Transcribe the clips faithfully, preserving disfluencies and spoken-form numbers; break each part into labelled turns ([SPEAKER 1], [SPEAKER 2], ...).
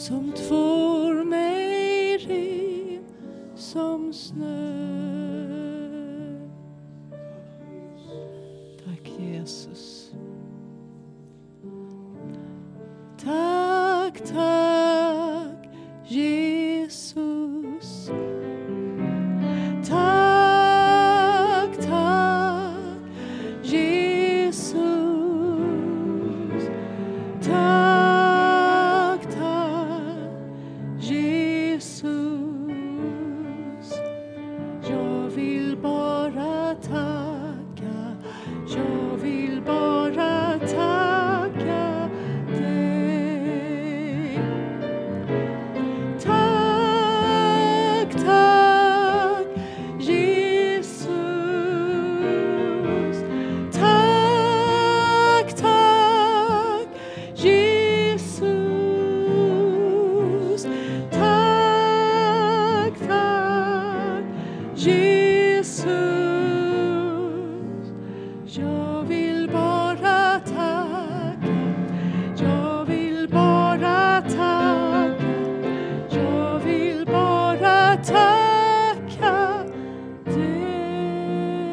[SPEAKER 1] som tvår mig ren som snö. Tack Jesus. Tack, tack Jesus. Tack, tack Jesus. Tack, tack Jesus. Jag vill bara tacka. Jag vill bara tacka dig. Tack, tack Jesus. Tack, tack Jesus. Tack, tack Jesus. Jag vill bara tacka. Jag vill bara tacka. Jag vill bara tacka dig.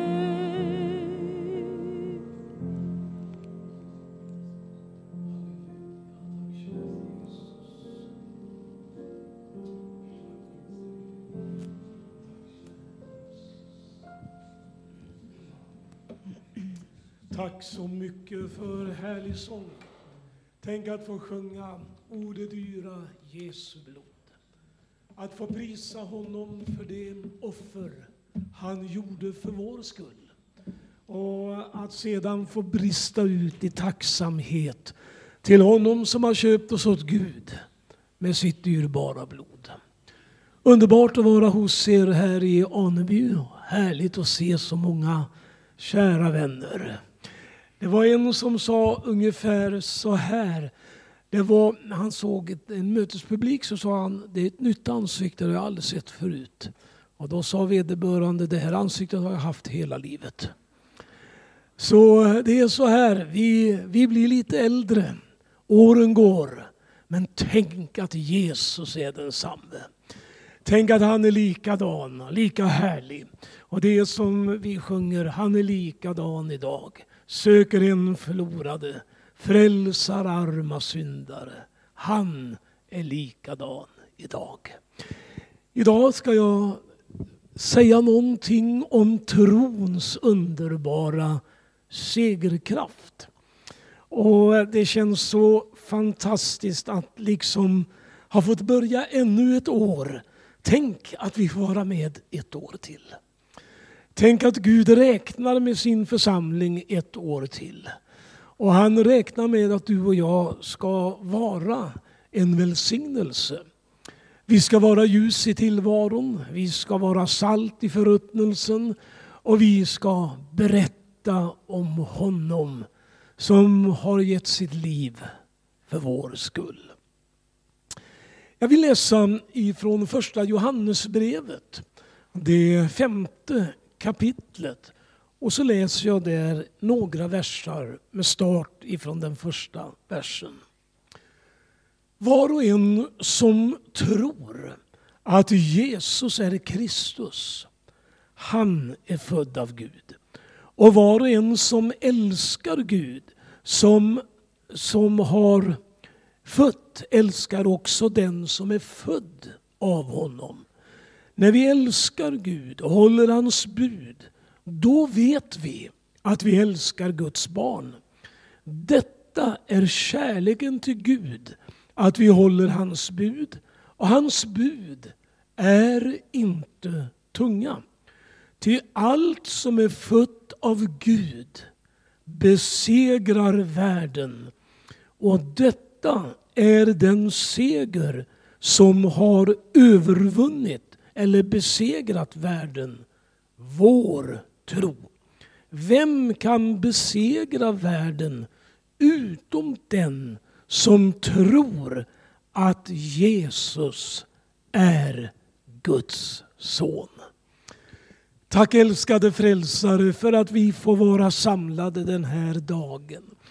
[SPEAKER 2] Tack så mycket för härlig sång. Tänk att få sjunga O det dyra Jesu blod. Att få prisa honom för det offer han gjorde för vår skull. Och att sedan få brista ut i tacksamhet till honom som har köpt oss åt Gud med sitt dyrbara blod. Underbart att vara hos er här i Aneby. Härligt att se så många kära vänner. Det var en som sa ungefär så här. Det var, när han såg ett, en mötespublik så sa han, det är ett nytt ansikte det har jag aldrig sett förut. Och då sa vederbörande, det här ansiktet har jag haft hela livet. Så det är så här, vi, vi blir lite äldre, åren går. Men tänk att Jesus är densamme. Tänk att han är likadan, lika härlig. Och det är som vi sjunger, han är likadan idag. Söker en förlorade, frälsar arma syndare. Han är likadan idag. Idag ska jag säga någonting om trons underbara segerkraft. Och det känns så fantastiskt att liksom ha fått börja ännu ett år. Tänk att vi får vara med ett år till. Tänk att Gud räknar med sin församling ett år till. Och han räknar med att du och jag ska vara en välsignelse. Vi ska vara ljus i tillvaron. Vi ska vara salt i förruttnelsen. Och vi ska berätta om honom som har gett sitt liv för vår skull. Jag vill läsa ifrån första Johannesbrevet. Det femte kapitlet. Och så läser jag där några versar med start ifrån den första versen. Var och en som tror att Jesus är Kristus, han är född av Gud. Och var och en som älskar Gud, som, som har fött, älskar också den som är född av honom. När vi älskar Gud och håller hans bud, då vet vi att vi älskar Guds barn. Detta är kärleken till Gud, att vi håller hans bud. Och hans bud är inte tunga. Till allt som är fött av Gud besegrar världen. Och detta är den seger som har övervunnit eller besegrat världen, vår tro. Vem kan besegra världen utom den som tror att Jesus är Guds son? Tack älskade frälsare för att vi får vara samlade den här dagen.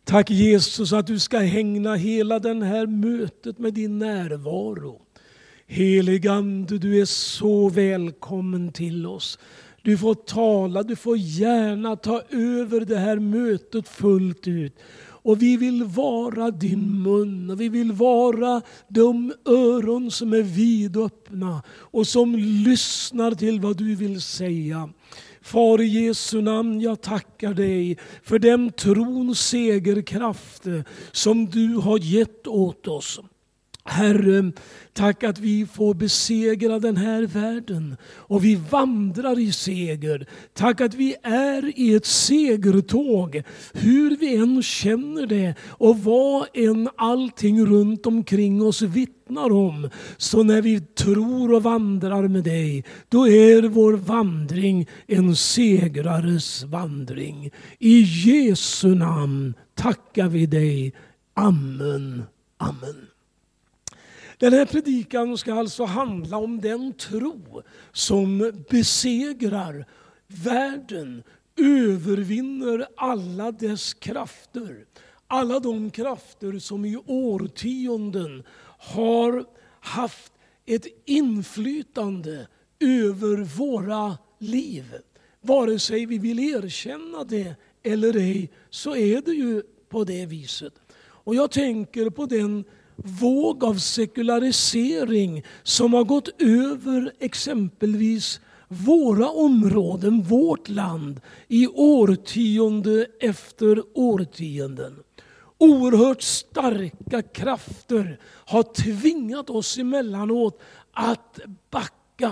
[SPEAKER 2] Tack Jesus att du ska hängna hela den här mötet med din närvaro. Helige Ande, du är så välkommen till oss. Du får tala, du får gärna ta över det här mötet fullt ut. Och vi vill vara din mun och vi vill vara de öron som är vidöppna och som lyssnar till vad du vill säga. Far i Jesu namn, jag tackar dig för den trons segerkraft som du har gett åt oss. Herre, tack att vi får besegra den här världen och vi vandrar i seger. Tack att vi är i ett segertåg, hur vi än känner det och vad än allting runt omkring oss vittnar om. Så när vi tror och vandrar med dig, då är vår vandring en segrares vandring. I Jesu namn tackar vi dig. Amen. Amen. Den här predikan ska alltså handla om den tro som besegrar världen, övervinner alla dess krafter. Alla de krafter som i årtionden har haft ett inflytande över våra liv. Vare sig vi vill erkänna det eller ej, så är det ju på det viset. Och jag tänker på den våg av sekularisering som har gått över exempelvis våra områden, vårt land, i årtionde efter årtionden. Oerhört starka krafter har tvingat oss emellanåt att backa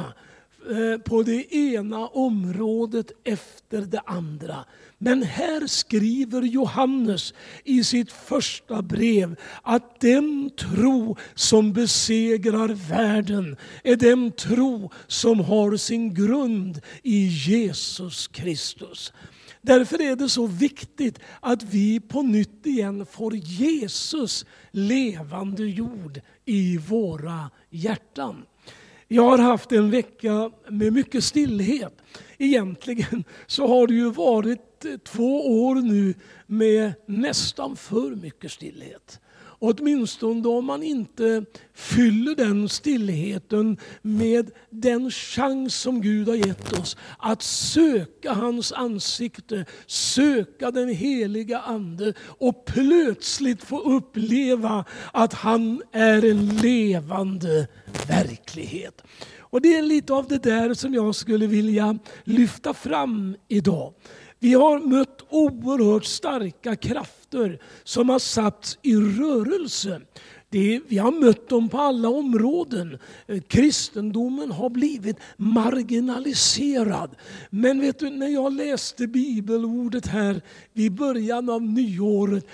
[SPEAKER 2] på det ena området efter det andra. Men här skriver Johannes i sitt första brev att den tro som besegrar världen är den tro som har sin grund i Jesus Kristus. Därför är det så viktigt att vi på nytt igen får Jesus levande jord i våra hjärtan. Jag har haft en vecka med mycket stillhet. Egentligen så har det ju varit två år nu med nästan för mycket stillhet. Och åtminstone då man inte fyller den stillheten med den chans som Gud har gett oss att söka hans ansikte, söka den heliga ande och plötsligt få uppleva att han är en levande verklighet. Och det är lite av det där som jag skulle vilja lyfta fram idag. Vi har mött oerhört starka krafter som har satts i rörelse. Det, vi har mött dem på alla områden. Kristendomen har blivit marginaliserad. Men vet du, när jag läste bibelordet här vid början av nyåret,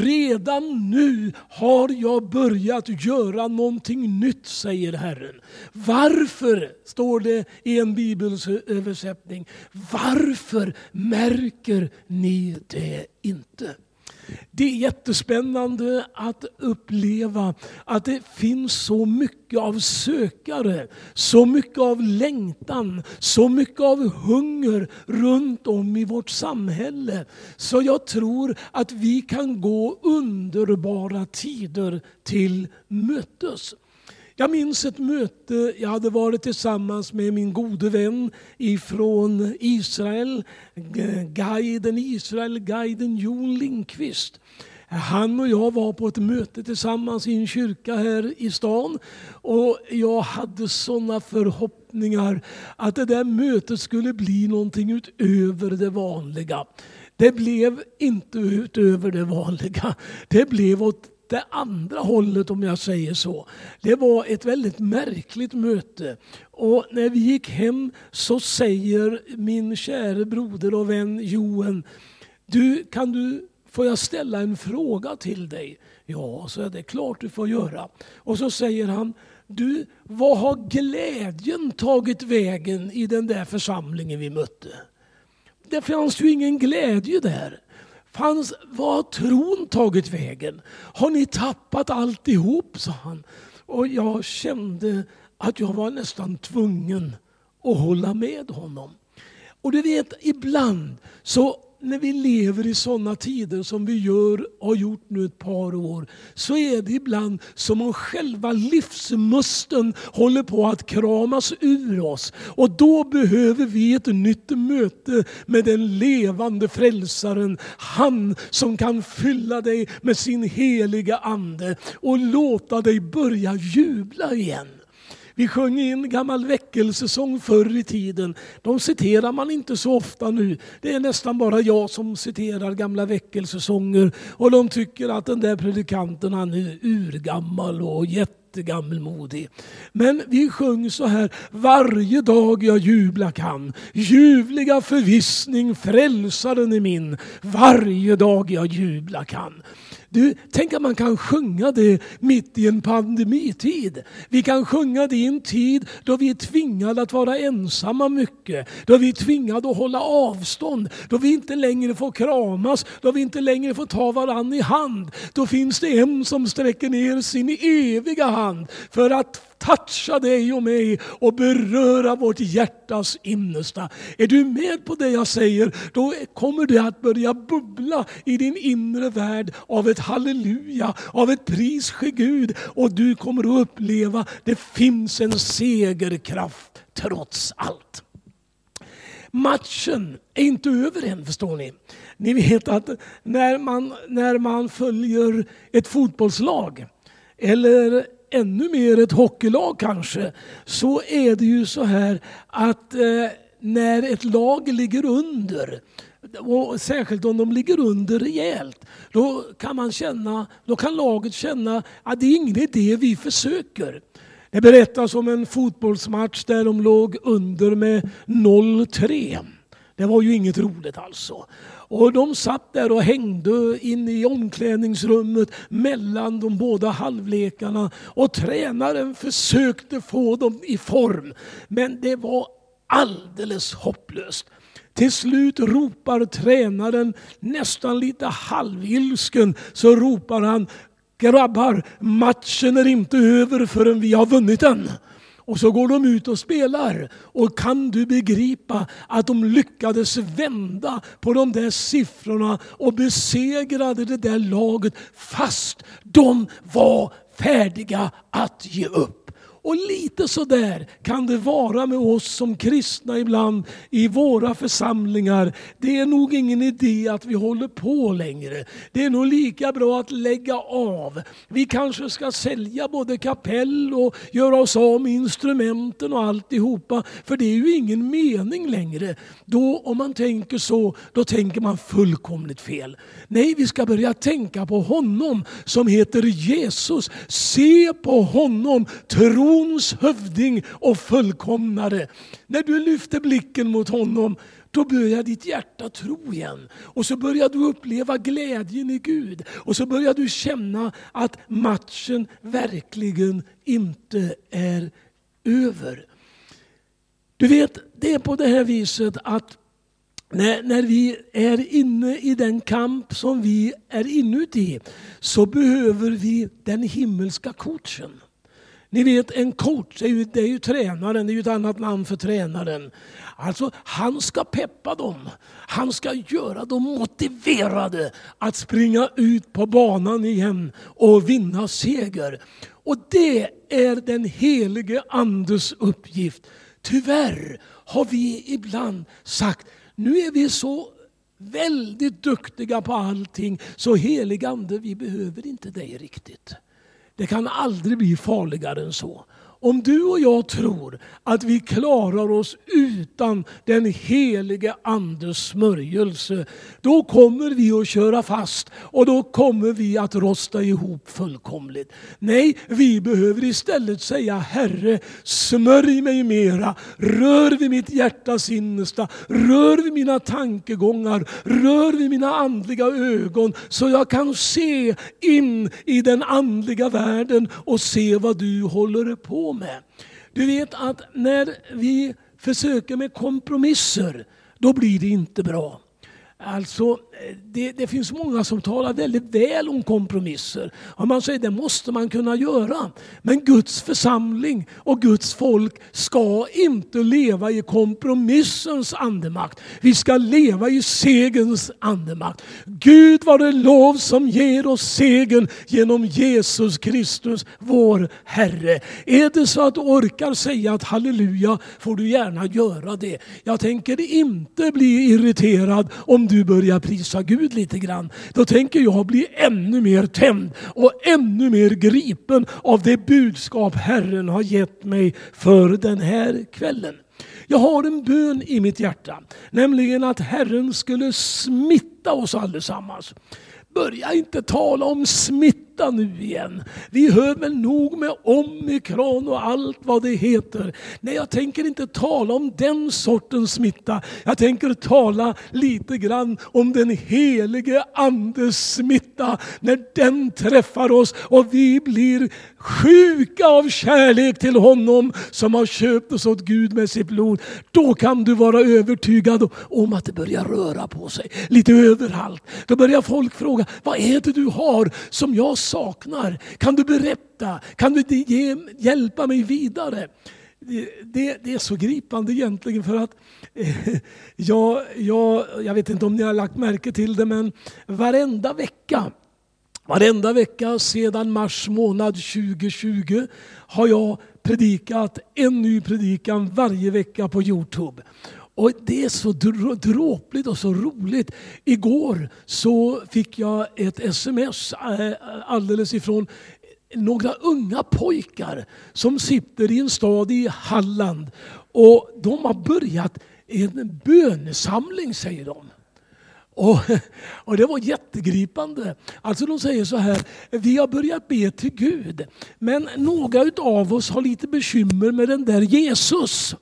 [SPEAKER 2] redan nu har jag börjat göra någonting nytt, säger Herren. Varför, står det i en bibelöversättning, varför märker ni det inte? Det är jättespännande att uppleva att det finns så mycket av sökare, så mycket av längtan, så mycket av hunger runt om i vårt samhälle. Så jag tror att vi kan gå underbara tider till mötes. Jag minns ett möte, jag hade varit tillsammans med min gode vän ifrån Israel, guiden Israel, guiden Jon Lindqvist. Han och jag var på ett möte tillsammans i en kyrka här i stan och jag hade sådana förhoppningar att det där mötet skulle bli någonting utöver det vanliga. Det blev inte utöver det vanliga, det blev åt det andra hållet, om jag säger så. Det var ett väldigt märkligt möte. Och när vi gick hem så säger min kära broder och vän Johan, du, kan du, får jag ställa en fråga till dig? Ja, så är det klart du får göra. Och så säger han, du, vad har glädjen tagit vägen i den där församlingen vi mötte? Det fanns ju ingen glädje där. Fanns, vad har tron tagit vägen? Har ni tappat alltihop, sa han. Och jag kände att jag var nästan tvungen att hålla med honom. Och du vet, ibland så när vi lever i sådana tider som vi gör har gjort nu ett par år, så är det ibland som om själva livsmusten håller på att kramas ur oss. Och då behöver vi ett nytt möte med den levande frälsaren. Han som kan fylla dig med sin heliga ande och låta dig börja jubla igen. Vi sjöng in gammal väckelsesång förr i tiden. De citerar man inte så ofta nu. Det är nästan bara jag som citerar gamla väckelsesånger. Och de tycker att den där predikanten, han är urgammal och jättegammelmodig. Men vi sjöng så här: varje dag jag jubla kan, ljuvliga förvissning, frälsaren är min. Varje dag jag jubla kan. Du, tänk att man kan sjunga det mitt i en pandemitid. Vi kan sjunga det i en tid då vi är tvingade att vara ensamma mycket. Då vi är tvingade att hålla avstånd. Då vi inte längre får kramas. Då vi inte längre får ta varann i hand. Då finns det en som sträcker ner sin eviga hand för att toucha dig och mig och beröra vårt hjärtas innersta. Är du med på det jag säger, då kommer det att börja bubbla i din inre värld av ett halleluja, av ett pris för Gud, och du kommer att uppleva det finns en segerkraft trots allt. Matchen är inte över än, förstår ni. Ni vet att när man, när man följer ett fotbollslag eller ännu mer ett hockeylag kanske, så är det ju så här att eh, när ett lag ligger under, och särskilt om de ligger under rejält, då kan man känna, då kan laget känna att det är ingen idé vi försöker. Det berättas om en fotbollsmatch där de låg under med noll tre. Det var ju inget roligt alltså. Och de satt där och hängde in i omklädningsrummet mellan de båda halvlekarna. Och tränaren försökte få dem i form. Men det var alldeles hopplöst. Till slut ropar tränaren, nästan lite halvilsken, så ropar han: grabbar, matchen är inte över förrän vi har vunnit den. Och så går de ut och spelar. Och kan du begripa att de lyckades vända på de där siffrorna och besegrade det där laget fast de var färdiga att ge upp. Och lite så där kan det vara med oss som kristna ibland i våra församlingar. Det är nog ingen idé att vi håller på längre. Det är nog lika bra att lägga av. Vi kanske ska sälja både kapell och göra oss av med instrumenten och alltihopa. För det är ju ingen mening längre. Då, om man tänker så, då tänker man fullkomligt fel. Nej, vi ska börja tänka på honom som heter Jesus. Se på honom, tro trons hövding och fullkomnare. När du lyfter blicken mot honom, då börjar ditt hjärta tro igen. Och så börjar du uppleva glädjen i Gud. Och så börjar du känna att matchen verkligen inte är över. Du vet, det är på det här viset att När, när vi är inne i den kamp som vi är inuti, så behöver vi den himmelska coachen. Ni vet, en coach, det är, ju, det är ju tränaren, det är ju ett annat namn för tränaren. Alltså, han ska peppa dem. Han ska göra dem motiverade att springa ut på banan igen och vinna seger. Och det är den helige andes uppgift. Tyvärr har vi ibland sagt, nu är vi så väldigt duktiga på allting, så helig ande, vi behöver inte dig riktigt. Det kan aldrig bli farligare än så. Om du och jag tror att vi klarar oss utan den helige andes smörjelse, då kommer vi att köra fast och då kommer vi att rosta ihop fullkomligt. Nej, vi behöver istället säga: Herre, smörj mig mera, rör vid mitt hjärtas innersta, rör vid mina tankegångar, rör vid mina andliga ögon, så jag kan se in i den andliga världen och se vad du håller på med. Du vet att när vi försöker med kompromisser, då blir det inte bra. Alltså, det, det finns många som talar väldigt väl om kompromisser. Och man säger det måste man kunna göra. Men Guds församling och Guds folk ska inte leva i kompromissens andemakt. Vi ska leva i segens andemakt. Gud var det lov som ger oss segen genom Jesus Kristus, vår Herre. Är det så att du orkar säga att halleluja, får du gärna göra det. Jag tänker inte bli irriterad om du börjar prisa Gud lite grann. Då tänker jag bli ännu mer tänd och ännu mer gripen av det budskap Herren har gett mig för den här kvällen. Jag har en bön i mitt hjärta, nämligen att Herren skulle smitta oss allesammans. Börja inte tala om smitta nu igen. Vi hör väl nog med omikron och allt vad det heter. Nej, jag tänker inte tala om den sortens smitta. Jag tänker tala lite grann om den helige andes smitta. När den träffar oss och vi blir sjuka av kärlek till honom som har köpt oss åt Gud med sitt blod. Då kan du vara övertygad om att det börjar röra på sig lite överallt. Då börjar folk fråga, vad är det du har som jag saknar? Kan du berätta? Kan du ge, hjälpa mig vidare? Det, det, det är så gripande egentligen för att eh, jag, jag, jag vet inte om ni har lagt märke till det, men varenda vecka Varenda vecka sedan mars månad tjugo tjugo har jag predikat en ny predikan varje vecka på YouTube. Och det är så dråpligt och så roligt. Igår så fick jag ett sms alldeles ifrån några unga pojkar som sitter i en stad i Halland. Och de har börjat en bönesamling, säger de. Och, och det var jättegripande. Alltså de säger så här, vi har börjat be till Gud, men några av oss har lite bekymmer med den där Jesus.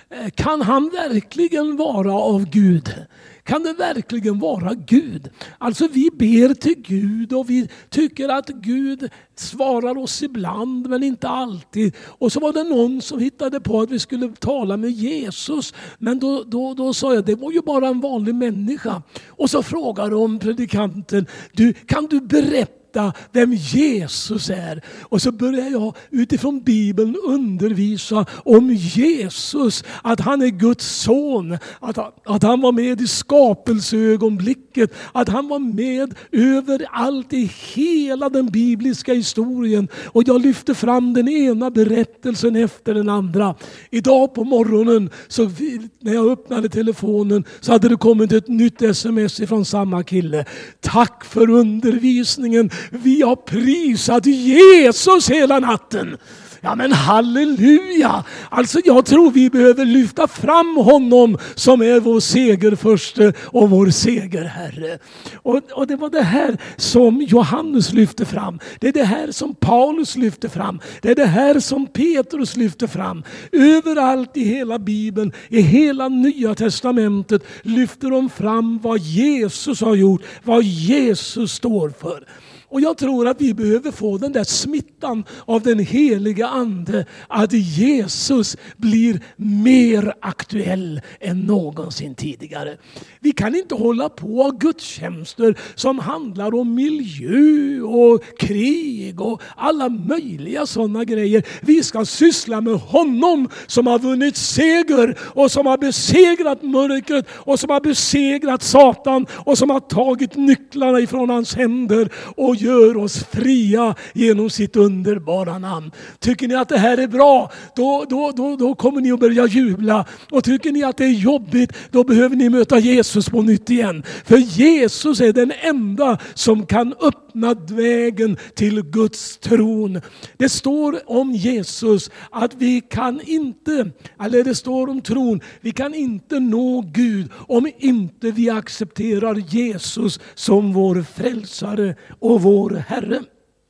[SPEAKER 2] Kan han verkligen vara av Gud? Kan det verkligen vara Gud? Alltså vi ber till Gud och vi tycker att Gud svarar oss ibland men inte alltid. Och så var det någon som hittade på att vi skulle tala med Jesus. Men då, då, då sa jag, det var ju bara en vanlig människa. Och så frågar de predikanten, du, kan du berätta vem Jesus är? Och så börjar jag utifrån Bibeln undervisa om Jesus, att han är Guds son, att, att han var med i skapelseögonblicket, att han var med överallt i hela den bibliska historien. Och jag lyfter fram den ena berättelsen efter den andra. Idag på morgonen så när jag öppnade telefonen så hade det kommit ett nytt sms från samma kille. Tack för undervisningen. Vi har prisat Jesus hela natten. Ja men halleluja! Alltså jag tror vi behöver lyfta fram honom som är vår segerförste och vår segerherre. Och, och det var det här som Johannes lyfte fram. Det är det här som Paulus lyfte fram. Det är det här som Petrus lyfte fram. Överallt i hela Bibeln, i hela Nya Testamentet lyfter de fram vad Jesus har gjort, vad Jesus står för. Och jag tror att vi behöver få den där smittan av den heliga ande, att Jesus blir mer aktuell än någonsin tidigare. Vi kan inte hålla på av gudstjänster som handlar om miljö och krig och alla möjliga sådana grejer. Vi ska syssla med honom som har vunnit seger och som har besegrat mörkret och som har besegrat Satan och som har tagit nycklarna ifrån hans händer och gör oss fria genom sitt underbara namn. Tycker ni att det här är bra? Då, då, då, då kommer ni att börja jubla. Och tycker ni att det är jobbigt, då behöver ni möta Jesus på nytt igen. För Jesus är den enda som kan öppna vägen till Guds tron. Det står om Jesus att vi kan inte, eller det står om tron, vi kan inte nå Gud om inte vi accepterar Jesus som vår frälsare och vår Herre.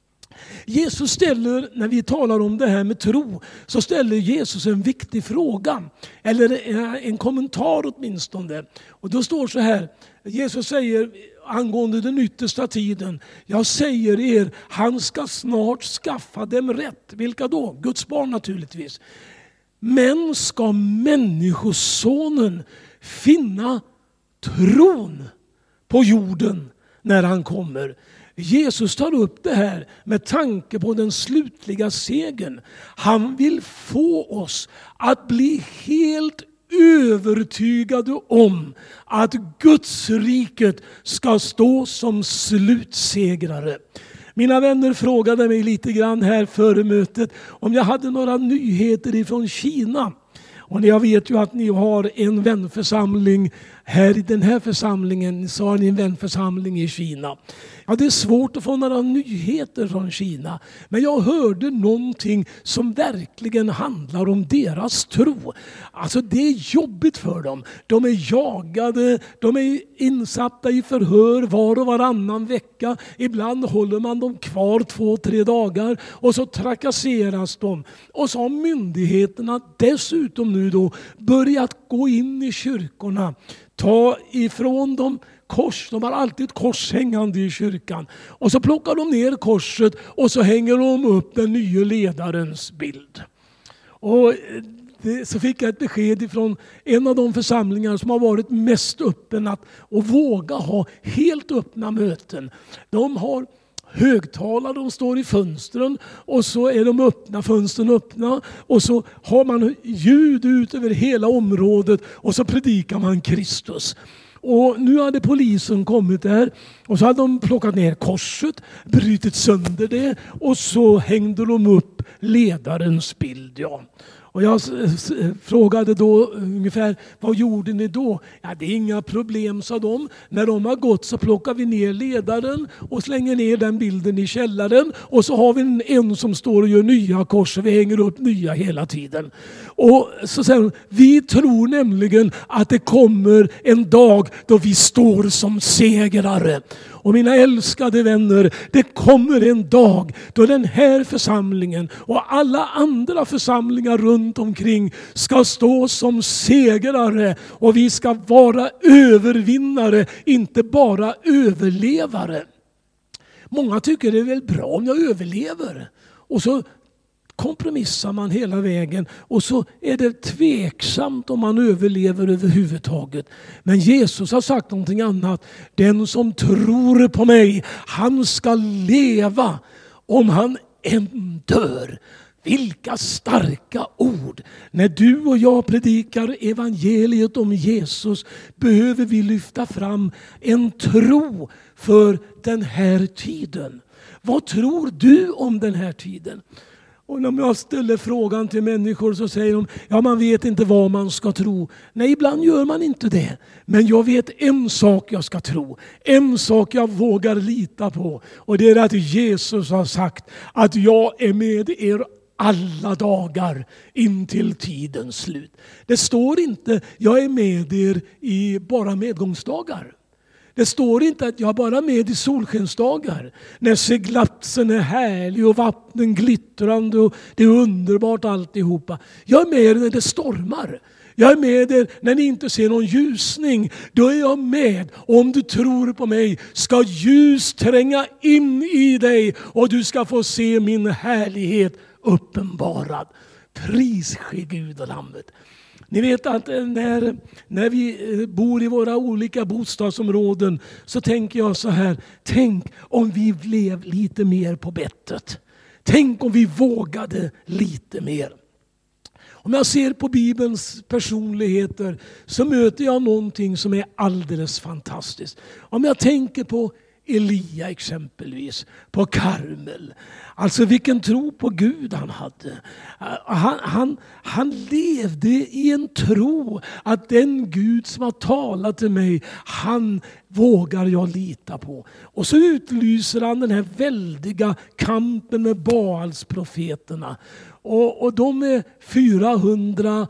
[SPEAKER 2] Jesus ställer, när vi talar om det här med tro, så ställer Jesus en viktig fråga. Eller en kommentar åtminstone. Och då står så här, Jesus säger angående den yttersta tiden, jag säger er, han ska snart skaffa dem rätt. Vilka då? Guds barn naturligtvis. Men ska människosonen finna tron på jorden när han kommer. Jesus tar upp det här med tanke på den slutliga segern. Han vill få oss att bli helt övertygade om att Guds riket ska stå som slutsegrare. Mina vänner frågade mig lite grann här före mötet om jag hade några nyheter ifrån Kina. Och jag vet ju att ni har en vänförsamling här i den här församlingen, så har ni en vänförsamling i Kina. Ja, det är svårt att få några nyheter från Kina, men jag hörde någonting som verkligen handlar om deras tro. Alltså det är jobbigt för dem. De är jagade, de är insatta i förhör var och varannan vecka. Ibland håller man dem kvar två, tre dagar och så trakasseras de. Och så har myndigheterna dessutom nu då börjat gå in i kyrkorna, ta ifrån dem kors. De har alltid ett kors hängande i kyrkan. Och så plockar de ner korset och så hänger de upp den nya ledarens bild. Och det, så fick jag ett besked från en av de församlingar som har varit mest öppen att och våga ha helt öppna möten. De har högtalare, de står i fönstren och så är de öppna, fönstren öppna och så har man ljud ut över hela området och så predikar man Kristus. Och nu hade polisen kommit där och så hade de plockat ner korset, brutit sönder det och så hängde de upp ledarens bild. Ja. Och jag frågade då ungefär, vad gjorde ni då? Ja, det är inga problem, sa de. När de har gått så plockar vi ner ledaren och slänger ner den bilden i källaren. Och så har vi en som står och gör nya kors och vi hänger upp nya hela tiden. Och så säger de, vi tror nämligen att det kommer en dag då vi står som segrare. Och mina älskade vänner, det kommer en dag då den här församlingen och alla andra församlingar runt omkring ska stå som segrare och vi ska vara övervinnare, inte bara överlevare. Många tycker det är väl bra om jag överlever och så kompromissar man hela vägen och så är det tveksamt om man överlever överhuvudtaget. Men Jesus har sagt någonting annat. Den som tror på mig, han ska leva om han än dör. Vilka starka ord! När du och jag predikar evangeliet om Jesus behöver vi lyfta fram en tro för den här tiden. Vad tror du om den här tiden? Och när jag ställer frågan till människor så säger de, ja man vet inte vad man ska tro. Nej, ibland gör man inte det. Men jag vet en sak jag ska tro. En sak jag vågar lita på. Och det är att Jesus har sagt att jag är med er alla dagar in till tidens slut. Det står inte, jag är med er i bara medgångsdagar. Det står inte att jag bara är med i solskensdagar. När seglatsen är härlig och vattnen glittrande och det är underbart alltihopa. Jag är med er när det stormar. Jag är med er när ni inte ser någon ljusning. Då är jag med. Och om du tror på mig ska ljus tränga in i dig och du ska få se min härlighet uppenbarad. Pris ske Gud och Lammet. Ni vet att när, när vi bor i våra olika bostadsområden så tänker jag så här. Tänk om vi blev lite mer på bettet. Tänk om vi vågade lite mer. Om jag ser på Bibelns personligheter så möter jag någonting som är alldeles fantastiskt. Om jag tänker på Elia exempelvis, på Karmel. Alltså vilken tro på Gud han hade. Han, han, han levde i en tro att den Gud som har talat till mig, han vågar jag lita på. Och så utlyser han den här väldiga kampen med Baals profeterna. Och, och de är fyrahundra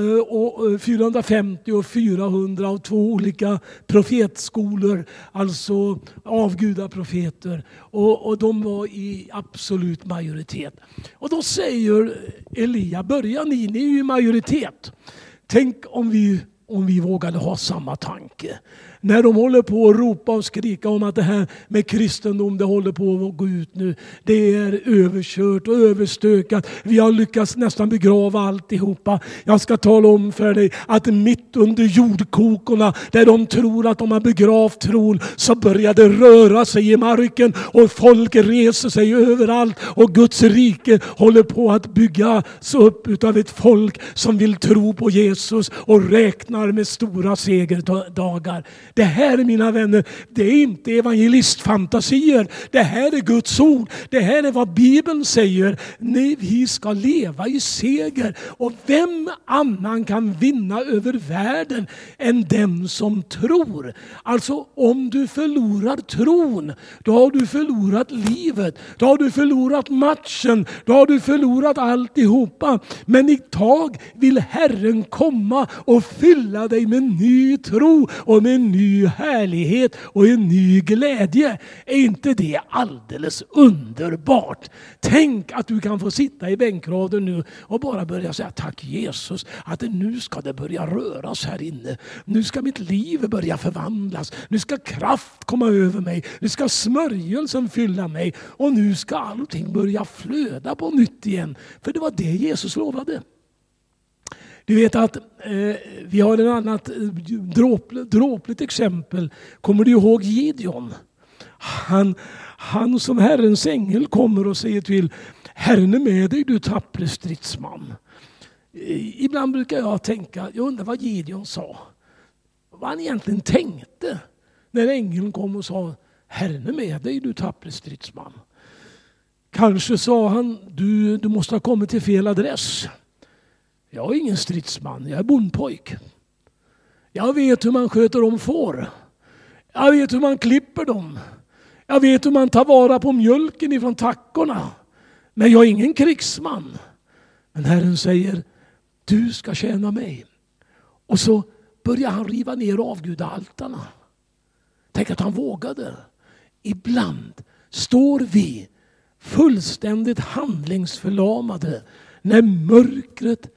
[SPEAKER 2] och fyrahundrafemtio och fyrahundra av två olika profetskolor, alltså avgudaprofeter, och, och de var i absolut majoritet. Och då säger Elia, börja ni, ni är ju i majoritet. Tänk om vi, om vi vågade ha samma tanke. När de håller på att ropa och skrika om att det här med kristendom, det håller på att gå ut nu. Det är överkört och överstökat. Vi har lyckats nästan begrava alltihopa. Jag ska tala om för dig att mitt under jordkokorna, där de tror att de har begravt tron, så börjar det röra sig i marken och folk reser sig överallt och Guds rike håller på att byggas upp utav ett folk som vill tro på Jesus och räknar med stora segerdagar. Det här, mina vänner, det är inte evangelistfantasier. Det här är Guds ord. Det här är vad Bibeln säger. Nej, vi ska leva i seger. Och vem annan kan vinna över världen än den som tror? Alltså, om du förlorar tron, då har du förlorat livet. Då har du förlorat matchen. Då har du förlorat alltihopa. Men i tag vill Herren komma och fylla dig med ny tro och med ny härlighet och en ny glädje. Är inte det alldeles underbart? Tänk att du kan få sitta i bänkraden nu och bara börja säga tack Jesus att nu ska det börja röras här inne. Nu ska mitt liv börja förvandlas. Nu ska kraft komma över mig. Nu ska smörjelsen fylla mig. Och nu ska allting börja flöda på nytt igen. För det var det Jesus lovade. Du vet att eh, vi har ett annat eh, dråpligt, dråpligt exempel. Kommer du ihåg Gideon? Han, han som Herrens ängel kommer och säger till: Herren är med dig, du tappre stridsman. Eh, ibland brukar jag tänka, jag undrar vad Gideon sa. Vad han egentligen tänkte när ängeln kom och sa: Herren är med dig, du tappre stridsman. Kanske sa han, du, du måste ha kommit till fel adress. Jag är ingen stridsman, jag är bondpojk. Jag vet hur man sköter om får. Jag vet hur man klipper dem. Jag vet hur man tar vara på mjölken ifrån tackorna. Men jag är ingen krigsman. Men Herren säger, du ska tjäna mig. Och så börjar han riva ner avgudaaltarna. Tänk att han vågade. Ibland står vi fullständigt handlingsförlamade när mörkret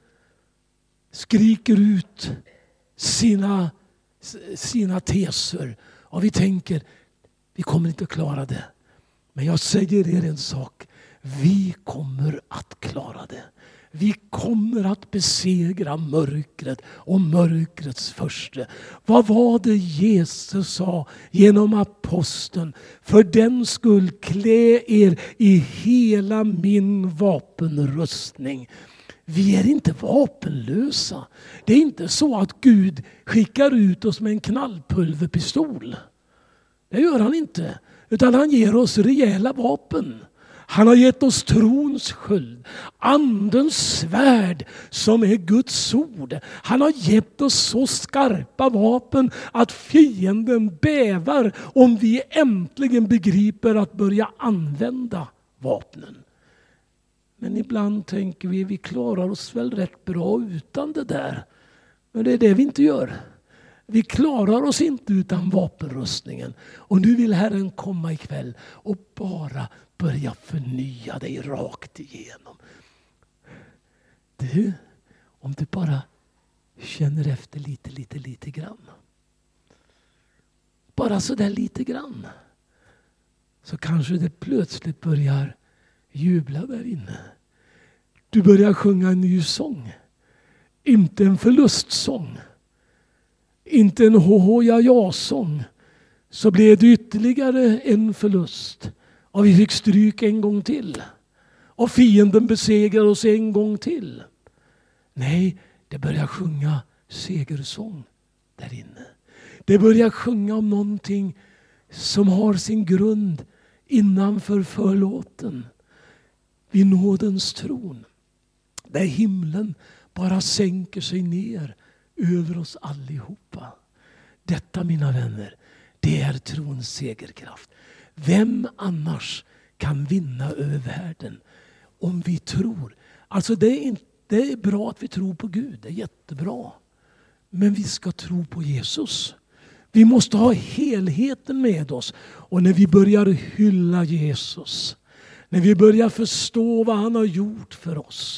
[SPEAKER 2] skriker ut sina, sina teser. Och vi tänker, vi kommer inte att klara det. Men jag säger er en sak. Vi kommer att klara det. Vi kommer att besegra mörkret och mörkrets första. Vad var det Jesus sa genom aposteln? För den skull klä er i hela min vapenrustning. Vi är inte vapenlösa. Det är inte så att Gud skickar ut oss med en knallpulverpistol. Det gör han inte. Utan han ger oss rejäla vapen. Han har gett oss trons sköld, andens svärd som är Guds ord. Han har gett oss så skarpa vapen att fienden bävar om vi äntligen begriper att börja använda vapnen. Men ibland tänker vi, vi klarar oss väl rätt bra utan det där. Men det är det vi inte gör. Vi klarar oss inte utan vapenrustningen. Och nu vill Herren komma ikväll och bara börja förnya dig rakt igenom. Du, om du bara känner efter lite, lite, lite grann. Bara så där lite grann. Så kanske det plötsligt börjar jubla där inne. Du börjar sjunga en ny sång. Inte en förlustsång. Inte en ho-ho-ja-ja-sång. Så blev det ytterligare en förlust. Och vi fick stryk en gång till. Och fienden besegrar oss en gång till. Nej, det börjar sjunga segersång där inne. Det börjar sjunga om någonting som har sin grund innanför förlåten. Vid nådens tron. Där himlen bara sänker sig ner över oss allihopa. Detta, mina vänner, det är trons segerkraft. Vem annars kan vinna över världen om vi tror? Alltså det är, inte, det är bra att vi tror på Gud, det är jättebra. Men vi ska tro på Jesus. Vi måste ha helheten med oss. Och när vi börjar hylla Jesus, när vi börjar förstå vad han har gjort för oss,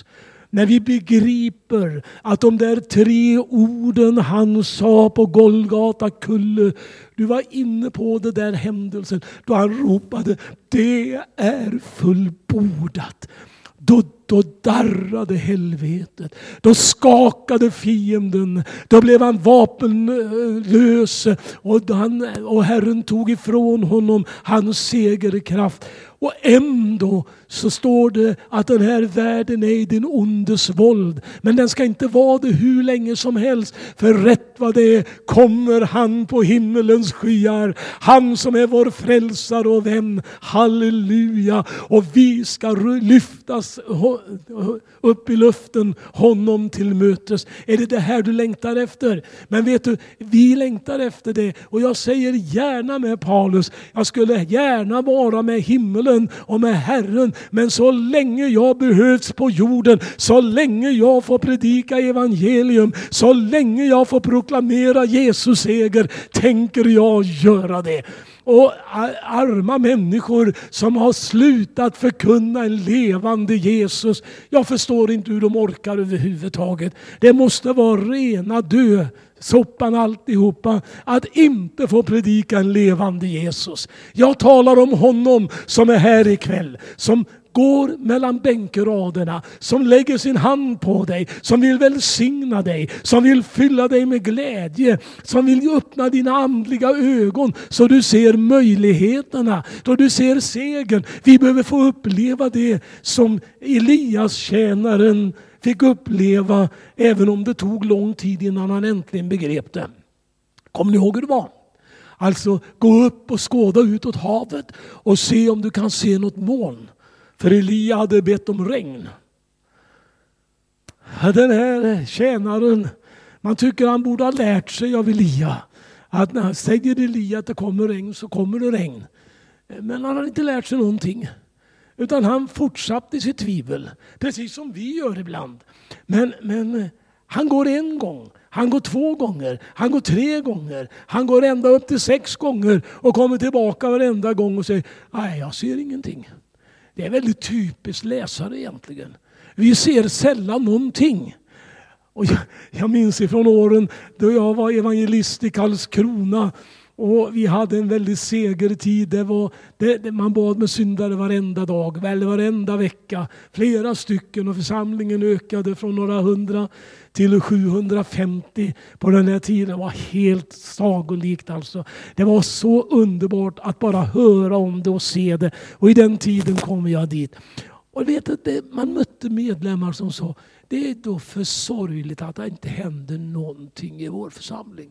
[SPEAKER 2] När vi begriper att de där tre orden han sa på Golgata kulle, du var inne på det där händelsen då han ropade, det är fullbordat. Då, då darrade helvetet. Då skakade fienden. Då blev han vapenlös. Och, han, och Herren tog ifrån honom hans segerkraft. Och ändå så står det att den här världen är i din ondes våld. Men den ska inte vara det hur länge som helst. För rätt vad det är kommer han på himmelens skyar. Han som är vår frälsare och vän. Halleluja. Och vi ska lyftas upp i luften honom till mötes. Är det det här du längtar efter? Men vet du, vi längtar efter det. Och jag säger gärna med Paulus. Jag skulle gärna vara med himmelen och med Herren. Men så länge jag behövs på jorden, så länge jag får predika evangelium, så länge jag får proklamera Jesus seger, tänker jag göra det. Och arma människor som har slutat förkunna en levande Jesus. Jag förstår inte hur de orkar överhuvudtaget. Det måste vara rena dö. Soppan alltihopa. Att inte få predika en levande Jesus. Jag talar om honom som är här ikväll. Som går mellan bänkraderna, som lägger sin hand på dig, som vill välsigna dig, som vill fylla dig med glädje, som vill öppna dina andliga ögon så du ser möjligheterna, då du ser segern. Vi behöver få uppleva det som Elias tjänaren fick uppleva, även om det tog lång tid innan han äntligen begrep det. Kommer ni ihåg hur det var? Alltså gå upp och skåda ut åt havet och se om du kan se något moln. För Elia hade bett om regn. Den här tjänaren, man tycker han borde ha lärt sig av Elia. Att när han säger Elia att det kommer regn så kommer det regn. Men han har inte lärt sig någonting. Utan han fortsatte i sitt tvivel. Precis som vi gör ibland. Men, men han går en gång. Han går två gånger. Han går tre gånger. Han går ända upp till sex gånger. Och kommer tillbaka varenda gång och säger, nej jag ser ingenting. Det är väldigt typiskt läsare egentligen. Vi ser sällan någonting. Och jag, jag minns ifrån åren då jag var evangelist i Karlskrona. Och vi hade en väldigt segertid. Det var, det, det, man bad med syndare varenda dag, eller varenda vecka. Flera stycken, och församlingen ökade från några hundra till sjuhundrafemtio på den här tiden. Det var helt sagolikt alltså. Det var så underbart att bara höra om det och se det. Och i den tiden kom jag dit. Och vet att det, man mötte medlemmar som sa, det är då för sorgligt att det inte händer någonting i vår församling.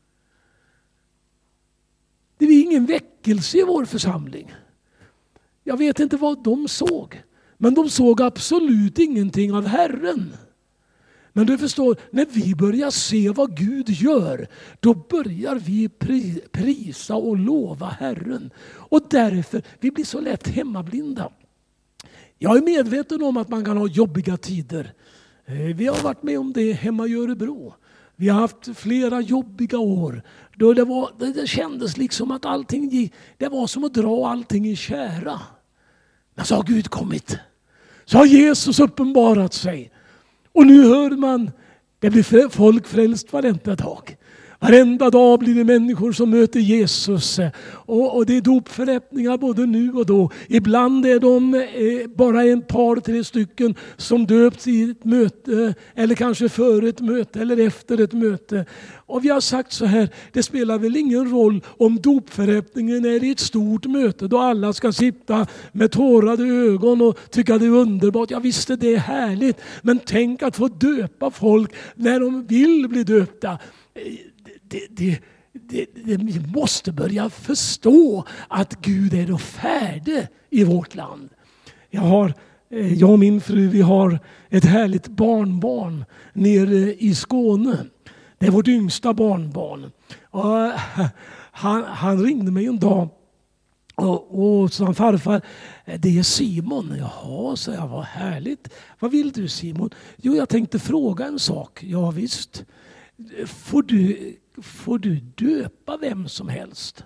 [SPEAKER 2] Det är ingen väckelse i vår församling. Jag vet inte vad de såg. Men de såg absolut ingenting av Herren. Men du förstår, när vi börjar se vad Gud gör, då börjar vi prisa och lova Herren. Och därför, vi blir så lätt hemmablinda. Jag är medveten om att man kan ha jobbiga tider. Vi har varit med om det hemma i Örebro. Vi har haft flera jobbiga år. Då det, var, det kändes liksom att allting gick, det var som att dra allting i kära. Men så har Gud kommit. Så har Jesus uppenbarat sig. Och nu hör man, det blir folk frälst varenda dag. Varenda dag blir det människor som möter Jesus. Och, och det är dopförrättningar både nu och då. Ibland är de eh, bara en par, tre stycken som döps i ett möte. Eller kanske före ett möte eller efter ett möte. Och vi har sagt så här, det spelar väl ingen roll om dopförrättningen är i ett stort möte då alla ska sitta med tårade ögon och tycka det är underbart. Jag visste det är härligt. Men tänk att få döpa folk när de vill bli döpta. Det, det, det, det, vi måste börja förstå att Gud är då färdig i vårt land. Jag, har, jag och min fru, vi har ett härligt barnbarn nere i Skåne. Det är vårt yngsta barnbarn. Och han, han ringde mig en dag och, och sa, farfar, det är Simon. Jaha, så jag, vad härligt. Vad vill du Simon? Jo, jag tänkte fråga en sak. Ja visst. Får du, får du döpa vem som helst?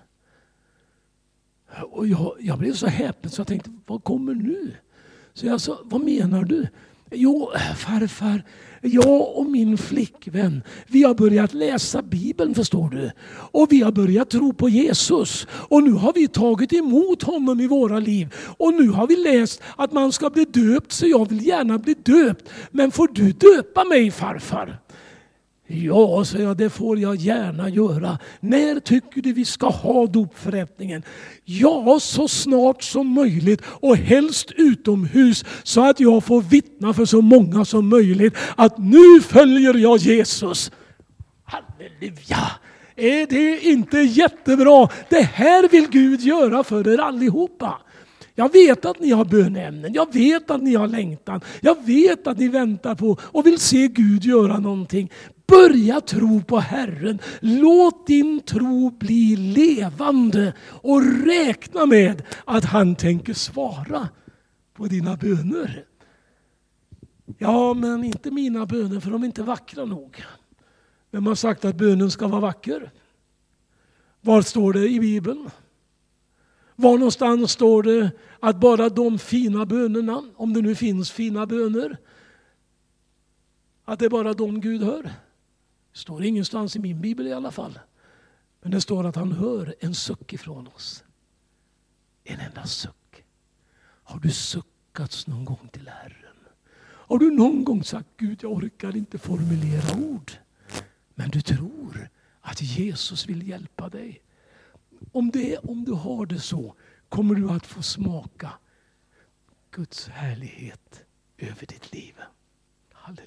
[SPEAKER 2] Och jag, jag blev så häpen så jag tänkte, vad kommer nu? Så jag sa, vad menar du? Jo, farfar, jag och min flickvän, vi har börjat läsa Bibeln, förstår du. Och vi har börjat tro på Jesus. Och nu har vi tagit emot honom i våra liv. Och nu har vi läst att man ska bli döpt, så jag vill gärna bli döpt. Men får du döpa mig, farfar? Ja, så jag, det får jag gärna göra. När tycker du vi ska ha dopförrättningen? Ja, så snart som möjligt och helst utomhus, så att jag får vittna för så många som möjligt att nu följer jag Jesus. Halleluja! Är det inte jättebra? Det här vill Gud göra för er allihopa. Jag vet att ni har bönämnen. Jag vet att ni har längtan. Jag vet att ni väntar på och vill se Gud göra någonting. Börja tro på Herren. Låt din tro bli levande och räkna med att han tänker svara på dina böner. Ja, men inte mina böner, för de är inte vackra nog. Vem har sagt att bönen ska vara vacker? Var står det i Bibeln? Var någonstans står det att bara de fina bönerna, om det nu finns fina böner, att det är bara de Gud hör? Det står ingenstans i min bibel i alla fall. Men det står att han hör en suck ifrån oss. En enda suck. Har du suckats någon gång till Herren? Har du någon gång sagt, Gud, jag orkar inte formulera ord. Men du tror att Jesus vill hjälpa dig. Om, det, om du har det så, kommer du att få smaka Guds härlighet över ditt liv. Halleluja.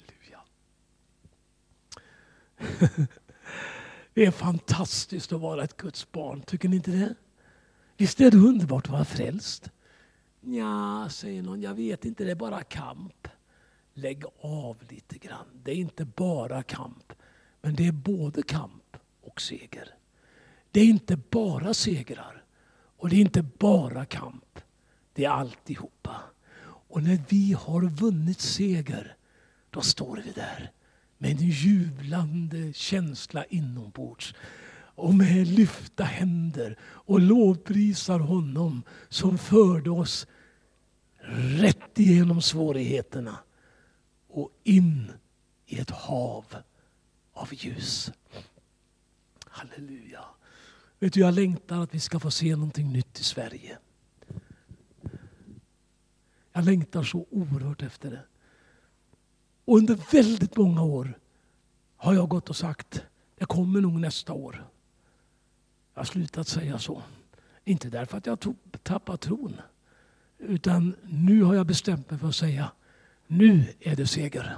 [SPEAKER 2] Det är fantastiskt att vara ett Guds barn, tycker ni inte det? Visst är det underbart att vara frälst? Ja, säger någon, jag vet inte, det är bara kamp. Lägg av lite grann. Det är inte bara kamp, men det är både kamp och seger. Det är inte bara segrar och det är inte bara kamp. Det är alltihopa. Och när vi har vunnit seger, då står vi där med en jublande känsla inombords och med lyfta händer och lovprisar honom som förde oss rätt igenom svårigheterna och in i ett hav av ljus. Halleluja. Vet du, jag längtar att vi ska få se någonting nytt i Sverige. Jag längtar så oerhört efter det. Och under väldigt många år har jag gått och sagt, det kommer nog nästa år. Jag har slutat säga så. Inte därför att jag tog, tappar tron. Utan nu har jag bestämt mig för att säga, nu är det seger.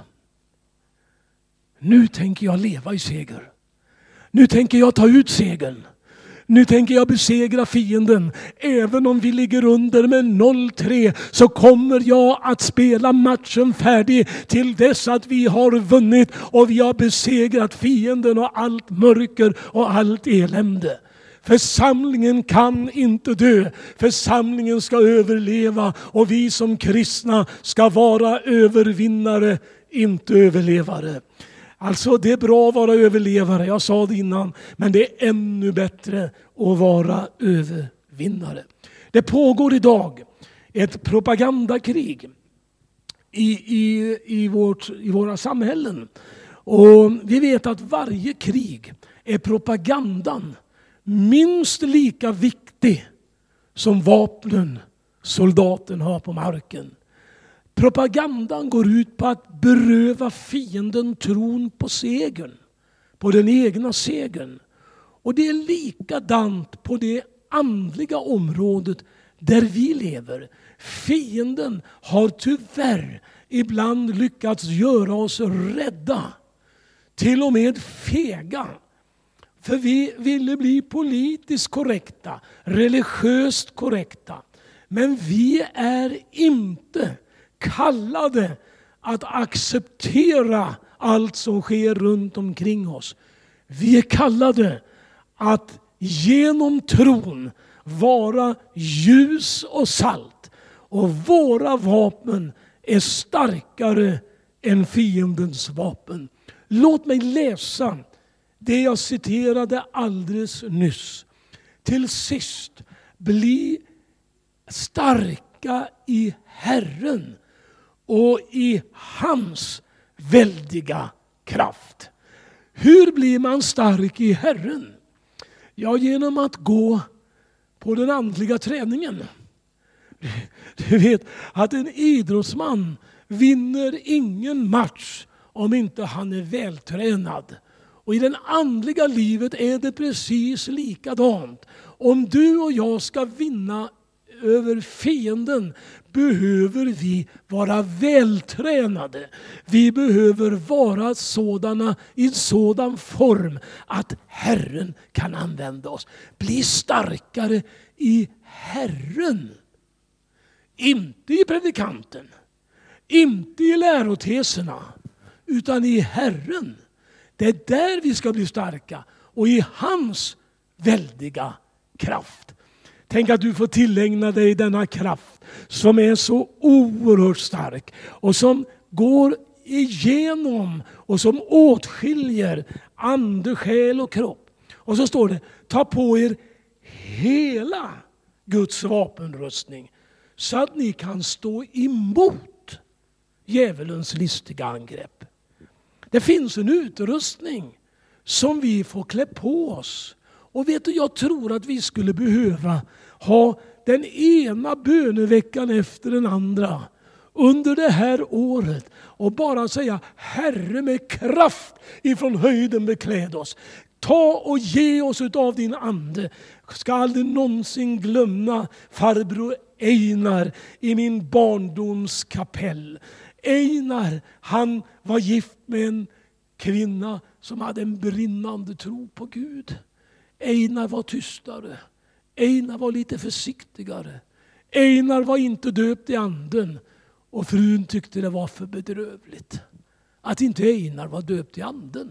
[SPEAKER 2] Nu tänker jag leva i seger. Nu tänker jag ta ut segern. Nu tänker jag besegra fienden. Även om vi ligger under med noll tre så kommer jag att spela matchen färdig till dess att vi har vunnit och vi har besegrat fienden och allt mörker och allt elände. Församlingen kan inte dö. Församlingen ska överleva och vi som kristna ska vara övervinnare, inte överlevare. Alltså det är bra att vara överlevare, jag sa det innan, men det är ännu bättre att vara övervinnare. Det pågår idag ett propagandakrig i, i, i, vårt, i våra samhällen. Och vi vet att varje krig är propagandan minst lika viktig som vapnen soldaten har på marken. Propagandan går ut på att beröva fienden tron på segern, på den egna segern. Och det är likadant på det andliga området där vi lever. Fienden har tyvärr ibland lyckats göra oss rädda, till och med fega. För vi ville bli politiskt korrekta, religiöst korrekta. Men vi är inte kallade att acceptera allt som sker runt omkring oss. Vi är kallade att genom tron vara ljus och salt. Och våra vapen är starkare än fiendens vapen. Låt mig läsa det jag citerade alldeles nyss. Till sist, bli starka i Herren och i hans väldiga kraft. Hur blir man stark i Herren? Ja, genom att gå på den andliga träningen. Du vet att en idrottsman vinner ingen match om inte han är vältränad. Och i det andliga livet är det precis likadant. Om du och jag ska vinna över fienden behöver vi vara vältränade. Vi behöver vara sådana i sådan form att Herren kan använda oss. Bli starkare i Herren. Inte i predikanten. Inte i läroteserna. Utan i Herren. Det är där vi ska bli starka. Och i hans väldiga kraft. Tänk att du får tillägna dig denna kraft som är så oerhört stark och som går igenom och som åtskiljer ande, själ och kropp. Och så står det, ta på er hela Guds vapenrustning så att ni kan stå emot djävulens listiga angrepp. Det finns en utrustning som vi får klä på oss. Och vet du, jag tror att vi skulle behöva ha den ena böneveckan efter den andra under det här året och bara säga, Herre, med kraft ifrån höjden bekläd oss. Ta och ge oss utav din ande. Ska aldrig någonsin glömma farbror Einar i min barndoms kapell. Einar, han var gift med en kvinna som hade en brinnande tro på Gud. Einar var tystare. Einar var lite försiktigare. Einar var inte döpt i anden. Och frun tyckte det var för bedrövligt att inte Einar var döpt i anden.